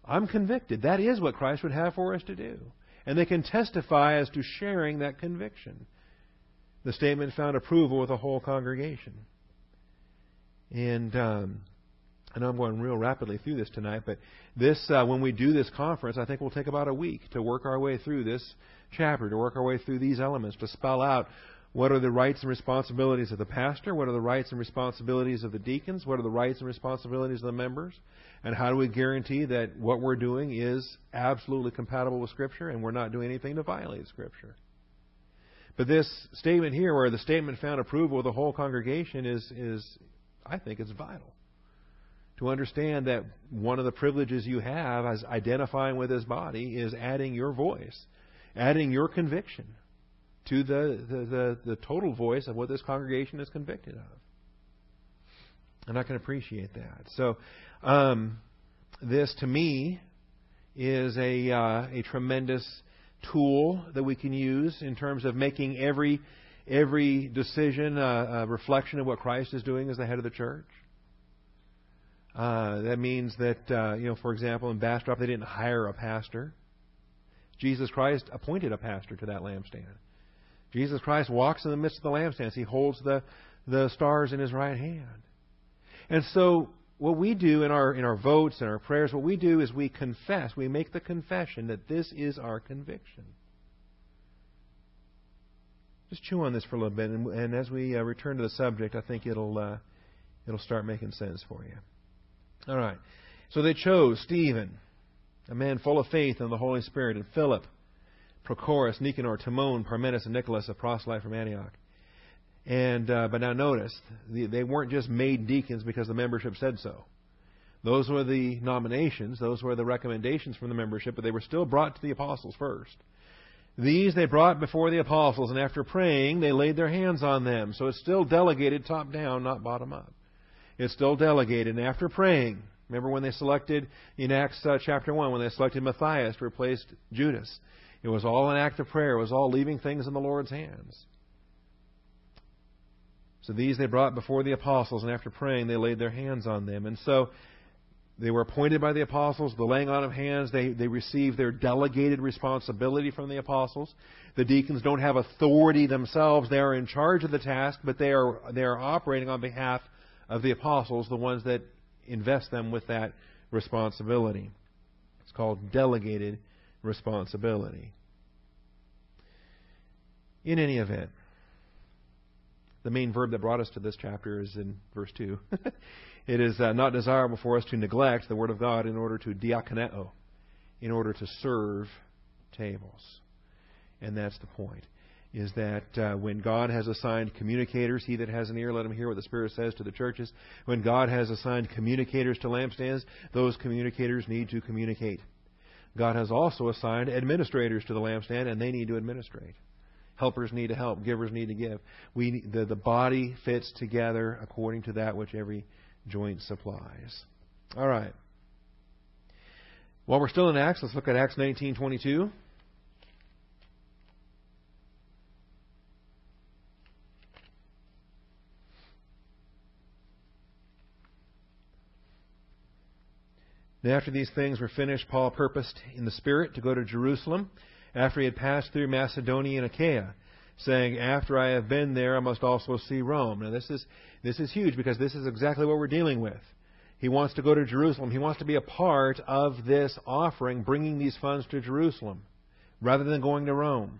I'm convicted. That is what Christ would have for us to do. And they can testify as to sharing that conviction. The statement found approval with the whole congregation. And I know I'm going real rapidly through this tonight, but this, when we do this conference, I think we'll take about a week to work our way through this chapter, to work our way through these elements, to spell out what are the rights and responsibilities of the pastor, what are the rights and responsibilities of the deacons, what are the rights and responsibilities of the members, and how do we guarantee that what we're doing is absolutely compatible with Scripture and we're not doing anything to violate Scripture. But this statement here, where the statement found approval of the whole congregation, is I think it's vital. To understand that one of the privileges you have as identifying with His body is adding your voice, adding your conviction to the total voice of what this congregation is convicted of. And I can appreciate that. So this, to me, is a tremendous tool that we can use in terms of making every decision a reflection of what Christ is doing as the head of the church. That means that, for example, in Bastrop, they didn't hire a pastor. Jesus Christ appointed a pastor to that lampstand. Jesus Christ walks in the midst of the lampstands. He holds the stars in His right hand. And so what we do in our votes and our prayers, what we do is we confess. We make the confession that this is our conviction. Just chew on this for a little bit, and as we return to the subject, I think it'll start making sense for you. All right. So they chose Stephen, a man full of faith and the Holy Spirit, and Philip, Prochorus, Nicanor, Timon, Parmenas, and Nicholas, a proselyte from Antioch. And but now notice, they weren't just made deacons because the membership said so. Those were the nominations, those were the recommendations from the membership, but they were still brought to the apostles first. These they brought before the apostles, and after praying, they laid their hands on them. So it's still delegated top down, not bottom up. It's still delegated. And after praying, remember when they selected, in Acts chapter 1, when they selected Matthias to replace Judas, it was all an act of prayer. It was all leaving things in the Lord's hands. So these they brought before the apostles, and after praying, they laid their hands on them. And so they were appointed by the apostles. The laying on of hands, they received their delegated responsibility from the apostles. The deacons don't have authority themselves. They are in charge of the task, but they are operating on behalf of the apostles, the ones that invest them with that responsibility. It's called delegated responsibility. In any event, the main verb that brought us to this chapter is in verse 2. It is not desirable for us to neglect the Word of God in order to diakoneo, in order to serve tables. And that's the point, is that when God has assigned communicators, he that has an ear, let him hear what the Spirit says to the churches. When God has assigned communicators to lampstands, those communicators need to communicate. God has also assigned administrators to the lampstand, and they need to administrate. Helpers need to help. Givers need to give. The body fits together according to that which every joint supplies. All right. While we're still in Acts, let's look at Acts 19:22. And after these things were finished, Paul purposed in the Spirit to go to Jerusalem, after he had passed through Macedonia and Achaia, saying, after I have been there, I must also see Rome. Now this is huge, because this is exactly what we're dealing with. He wants to go to Jerusalem. He wants to be a part of this offering, bringing these funds to Jerusalem, rather than going to Rome.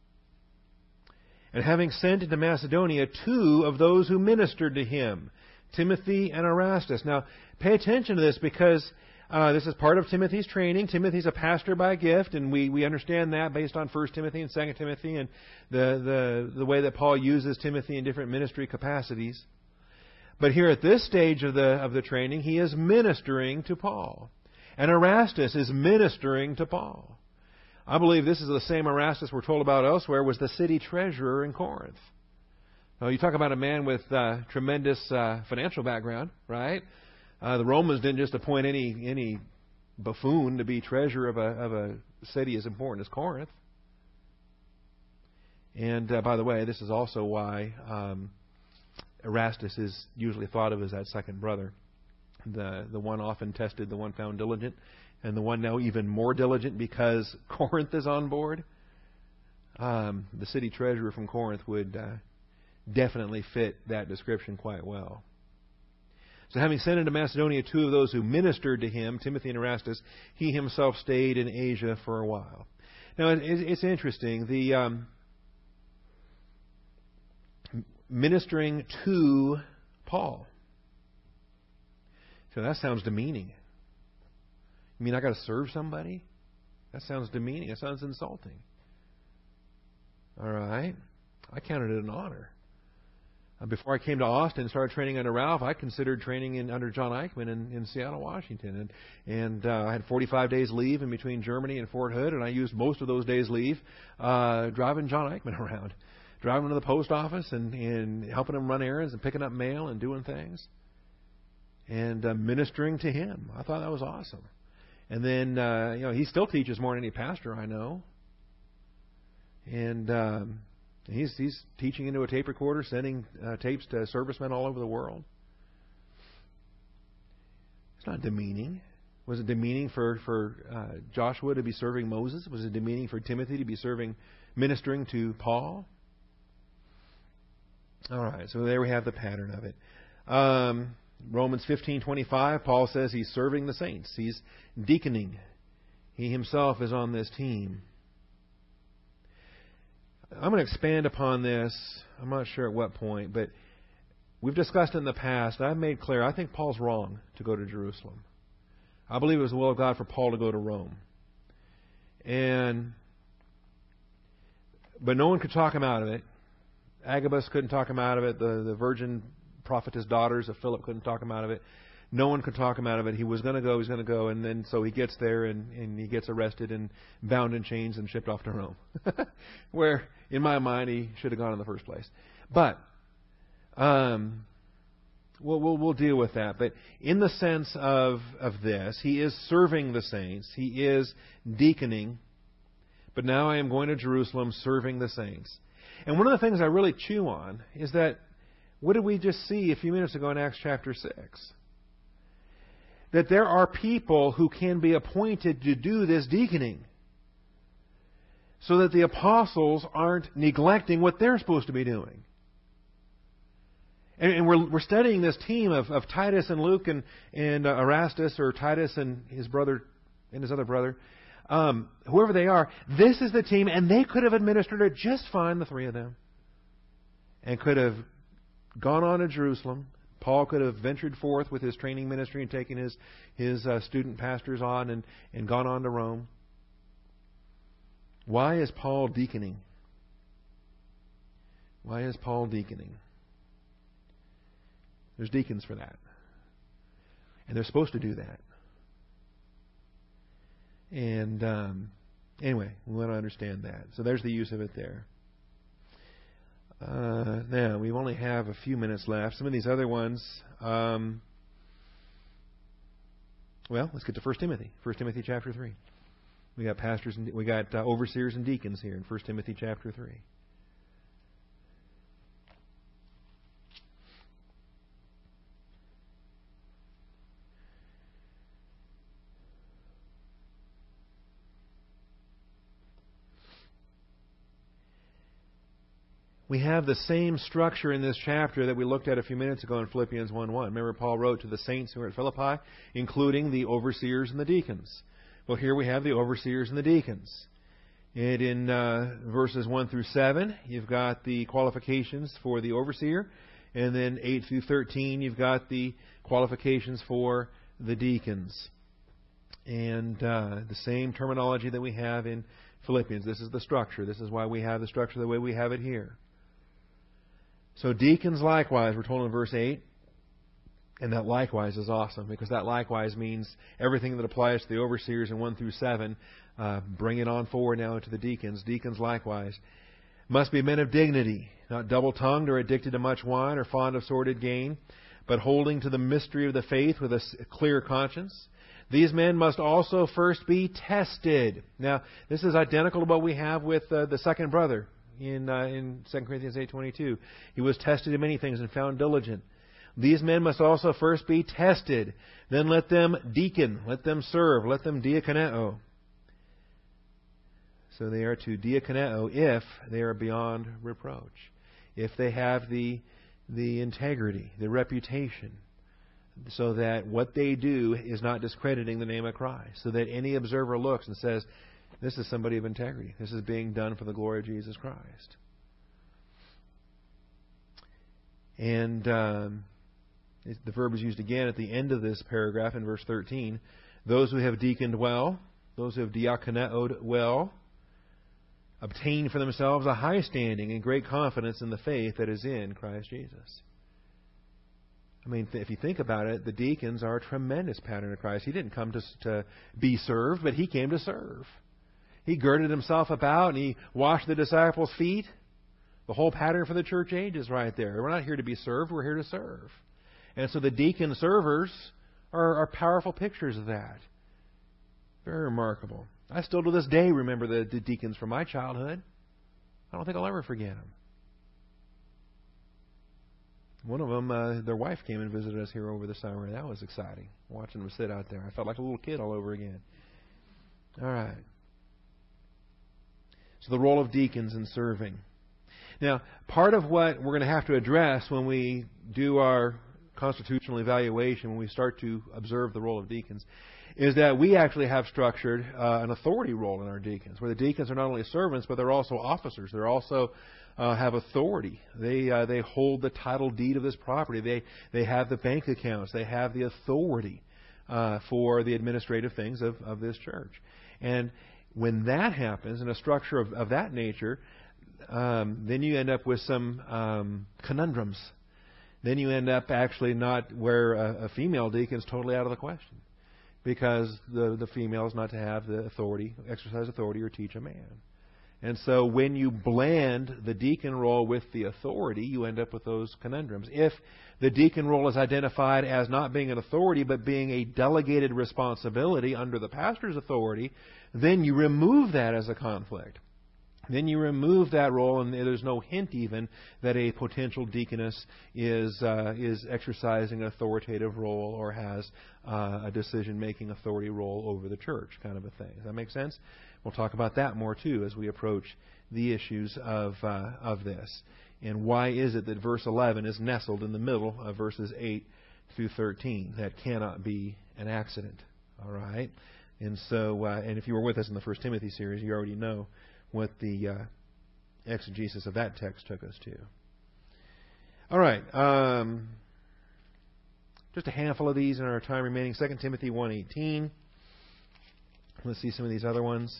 And having sent into Macedonia 2 of those who ministered to him, Timothy and Erastus. Now, pay attention to this, because this is part of Timothy's training. Timothy's a pastor by gift, and we understand that based on 1 Timothy and 2 Timothy and the way that Paul uses Timothy in different ministry capacities. But here at this stage of the training, he is ministering to Paul. And Erastus is ministering to Paul. I believe this is the same Erastus we're told about elsewhere, was the city treasurer in Corinth. Now, you talk about a man with tremendous financial background, right? The Romans didn't just appoint any buffoon to be treasurer of a city as important as Corinth. And by the way, this is also why Erastus is usually thought of as that second brother, the one often tested, the one found diligent. and the one now even more diligent because Corinth is on board. The city treasurer from Corinth would definitely fit that description quite well. So having sent into Macedonia 2 of those who ministered to him, Timothy and Erastus, he himself stayed in Asia for a while. Now, it's interesting. The ministering to Paul. So that sounds demeaning. You mean I got to serve somebody? That sounds demeaning. That sounds insulting. All right. I counted it an honor. Before I came to Austin and started training under Ralph, I considered training under John Eichmann in Seattle, Washington. And I had 45 days leave in between Germany and Fort Hood, and I used most of those days leave driving John Eichmann around. Driving him to the post office and helping him run errands and picking up mail and doing things. And ministering to him. I thought that was awesome. And then, he still teaches more than any pastor I know. And he's teaching into a tape recorder, sending tapes to servicemen all over the world. It's not demeaning. Was it demeaning for Joshua to be serving Moses? Was it demeaning for Timothy to be ministering to Paul? All right, so there we have the pattern of it. Romans 15:25, Paul says he's serving the saints. He's deaconing. He himself is on this team. I'm going to expand upon this. I'm not sure at what point, but we've discussed it in the past. I've made clear, I think Paul's wrong to go to Jerusalem. I believe it was the will of God for Paul to go to Rome. But no one could talk him out of it. Agabus couldn't talk him out of it. The virgin prophetess daughters of Philip couldn't talk him out of it. No one could talk him out of it. He was going to go, and then so he gets there and he gets arrested and bound in chains and shipped off to Rome. Where, in my mind, he should have gone in the first place. But we'll deal with that. But in the sense of this, he is serving the saints. He is deaconing. But now I am going to Jerusalem serving the saints. And one of the things I really chew on is that, what did we just see a few minutes ago in Acts chapter 6? That there are people who can be appointed to do this deaconing, so that the apostles aren't neglecting what they're supposed to be doing. And we're studying this team of Titus and Luke and Erastus, or Titus and his brother and his other brother. Whoever they are, this is the team, and they could have administered it just fine, the three of them, and could have gone on to Jerusalem. Paul could have ventured forth with his training ministry and taken his student pastors on and gone on to Rome. Why is Paul deaconing? Why is Paul deaconing? There's deacons for that. And they're supposed to do that. And anyway, we want to understand that. So there's the use of it there. Now, we only have a few minutes left. Some of these other ones, well, let's get to 1 Timothy. 1 Timothy chapter 3. We got pastors and we got overseers and deacons here in 1 Timothy chapter 3. We have the same structure in this chapter that we looked at a few minutes ago in Philippians 1:1. Remember, Paul wrote to the saints who were at Philippi, including the overseers and the deacons. Well, here we have the overseers and the deacons. And in verses 1 through 7, you've got the qualifications for the overseer. And then 8 through 13, you've got the qualifications for the deacons. And the same terminology that we have in Philippians. This is the structure. This is why we have the structure the way we have it here. So deacons likewise, we're told in verse 8, and that likewise is awesome, because that likewise means everything that applies to the overseers in 1 through 7, bring it on forward now to the deacons. Deacons likewise must be men of dignity, not double-tongued or addicted to much wine or fond of sordid gain, but holding to the mystery of the faith with a clear conscience. These men must also first be tested. Now, this is identical to what we have with the second brother in 2 Corinthians 8:22. He was tested in many things and found diligent. these men must also first be tested. Then let them deacon, let them serve, let them diakoneo. So they are to diakoneo if they are beyond reproach. If they have the integrity, the reputation, so that what they do is not discrediting the name of Christ. So that any observer looks and says, this is somebody of integrity. This is being done for the glory of Jesus Christ. And the verb is used again at the end of this paragraph in verse 13. Those who have deaconed well, those who have diakoneoed well, obtain for themselves a high standing and great confidence in the faith that is in Christ Jesus. I mean, if you think about it, the deacons are a tremendous pattern of Christ. He didn't come to be served, but He came to serve. He girded Himself about and He washed the disciples' feet. The whole pattern for the church age is right there. We're not here to be served, we're here to serve. And so the deacon servers are powerful pictures of that. Very remarkable. I still to this day remember the deacons from my childhood. I don't think I'll ever forget them. One of them, their wife came and visited us here over the summer, and that was exciting, watching them sit out there. I felt like a little kid all over again. All right. So the role of deacons in serving. Now, part of what we're going to have to address when we do our constitutional evaluation, when we start to observe the role of deacons, is that we actually have structured an authority role in our deacons, where the deacons are not only servants, but they're also officers. They're also have authority. They hold the title deed of this property. They have the bank accounts. They have the authority for the administrative things of this church. And when that happens in a structure of that nature, then you end up with some conundrums. Then you end up actually not where a female deacon is totally out of the question, because the female is not to have the authority, exercise authority, or teach a man. And so when you blend the deacon role with the authority, you end up with those conundrums. If the deacon role is identified as not being an authority, but being a delegated responsibility under the pastor's authority, then you remove that as a conflict. Then you remove that role, and there's no hint even that a potential deaconess is exercising an authoritative role or has a decision-making authority role over the church, kind of a thing. Does that make sense? We'll talk about that more too as we approach the issues of this. And why is it that verse 11 is nestled in the middle of verses 8 through 13? That cannot be an accident. All right. And so, and if you were with us in the 1 Timothy series, you already know what the exegesis of that text took us to. All right. Just a handful of these in our time remaining. 2 Timothy 1:18. Let's see some of these other ones.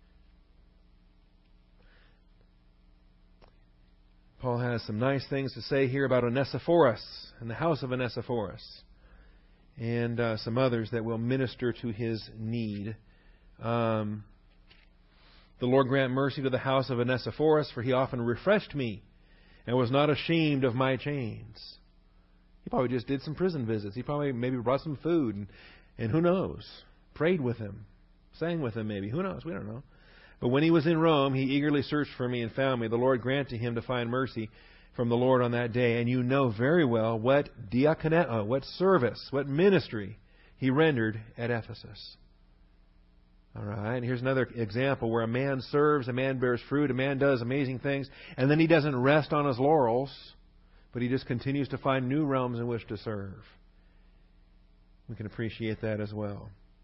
Paul has some nice things to say here about Onesiphorus and the house of Onesiphorus, and some others that will minister to his need. The Lord grant mercy to the house of Onesiphorus, for he often refreshed me and was not ashamed of my chains. He probably just did some prison visits. He probably maybe brought some food, and who knows, prayed with him, sang with him maybe. Who knows? We don't know. But when he was in Rome, he eagerly searched for me and found me. The Lord grant to him to find mercy from the Lord on that day. And you know very well what diakoneo, what service, what ministry he rendered at Ephesus. All right, and here's another example where a man serves, a man bears fruit, a man does amazing things, and then he doesn't rest on his laurels, but he just continues to find new realms in which to serve. We can appreciate that as well.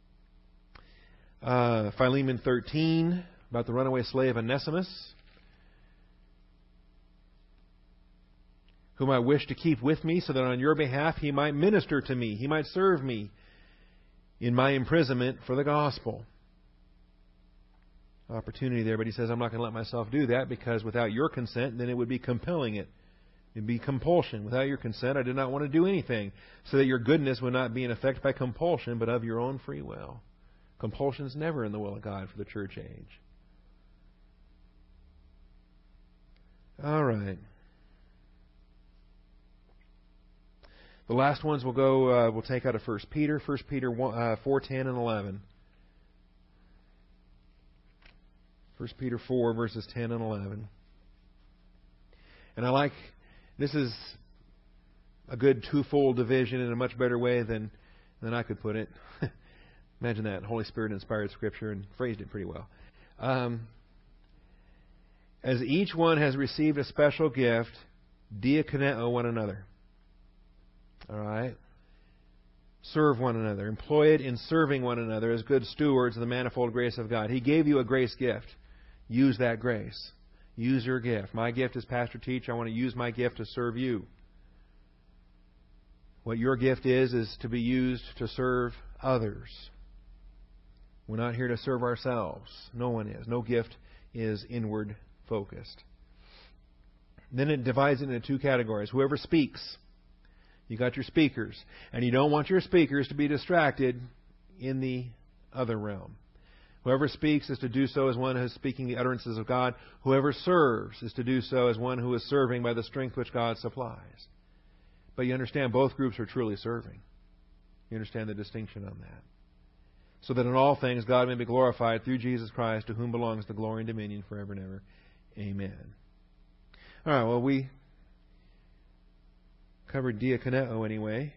Philemon 13, about the runaway slave Onesimus, whom I wish to keep with me, so that on your behalf he might minister to me, he might serve me in my imprisonment for the gospel. Opportunity there, but he says, I'm not going to let myself do that, because without your consent, then it would be compelling it. It would be compulsion. Without your consent, I did not want to do anything, so that your goodness would not be in effect by compulsion, but of your own free will. Compulsion is never in the will of God for the church age. All right. The last ones we'll take out of 1 Peter. 1 Peter 4:10 and 11. 1 Peter 4, verses 10 and 11. And I like, this is a good twofold division in a much better way than I could put it. Imagine that. Holy Spirit inspired Scripture and phrased it pretty well. As each one has received a special gift, diakoneo one another. All right? Serve one another. Employ it in serving one another as good stewards of the manifold grace of God. He gave you a grace gift. Use that grace. Use your gift. My gift is pastor teach. I want to use my gift to serve you. What your gift is to be used to serve others. We're not here to serve ourselves. No one is. No gift is inward focused. Then it divides it into two categories. Whoever speaks. You got your speakers. And you don't want your speakers to be distracted in the other realm. Whoever speaks is to do so as one who is speaking the utterances of God. Whoever serves is to do so as one who is serving by the strength which God supplies. But you understand both groups are truly serving. You understand the distinction on that. So that in all things God may be glorified through Jesus Christ, to whom belongs the glory and dominion forever and ever. Amen. All right, well, we covered diakoneo anyway.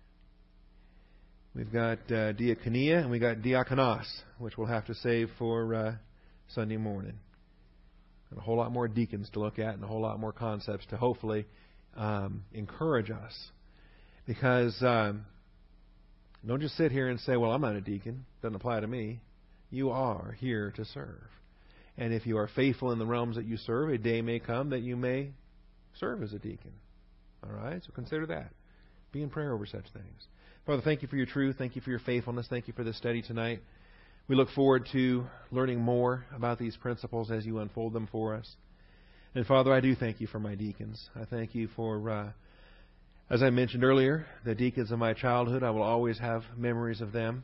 We've got diakonia and we got diakonos, which we'll have to save for Sunday morning. And a whole lot more deacons to look at and a whole lot more concepts to hopefully encourage us. Because don't just sit here and say, well, I'm not a deacon. Doesn't apply to me. You are here to serve. And if you are faithful in the realms that you serve, a day may come that you may serve as a deacon. All right? So consider that. Be in prayer over such things. Father, thank you for your truth. Thank you for your faithfulness. Thank you for this study tonight. We look forward to learning more about these principles as you unfold them for us. And Father, I do thank you for my deacons. I thank you for, as I mentioned earlier, the deacons of my childhood. I will always have memories of them.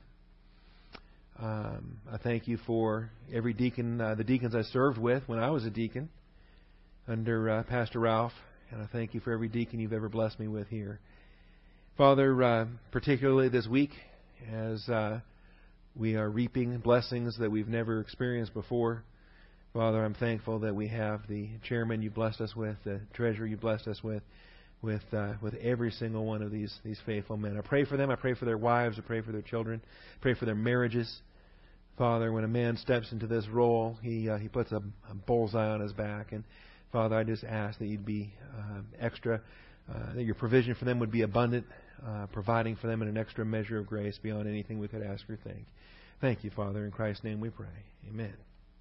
I thank you for every deacon, the deacons I served with when I was a deacon under Pastor Ralph. And I thank you for every deacon you've ever blessed me with here. Father, particularly this week, as we are reaping blessings that we've never experienced before, Father, I'm thankful that we have the chairman you blessed us with, the treasurer you blessed us with every single one of these faithful men. I pray for them. I pray for their wives. I pray for their children. I pray for their marriages. Father, when a man steps into this role, he puts a bullseye on his back. And Father, I just ask that you'd be extra, that your provision for them would be abundant, providing for them in an extra measure of grace beyond anything we could ask or think. Thank you, Father. In Christ's name we pray. Amen.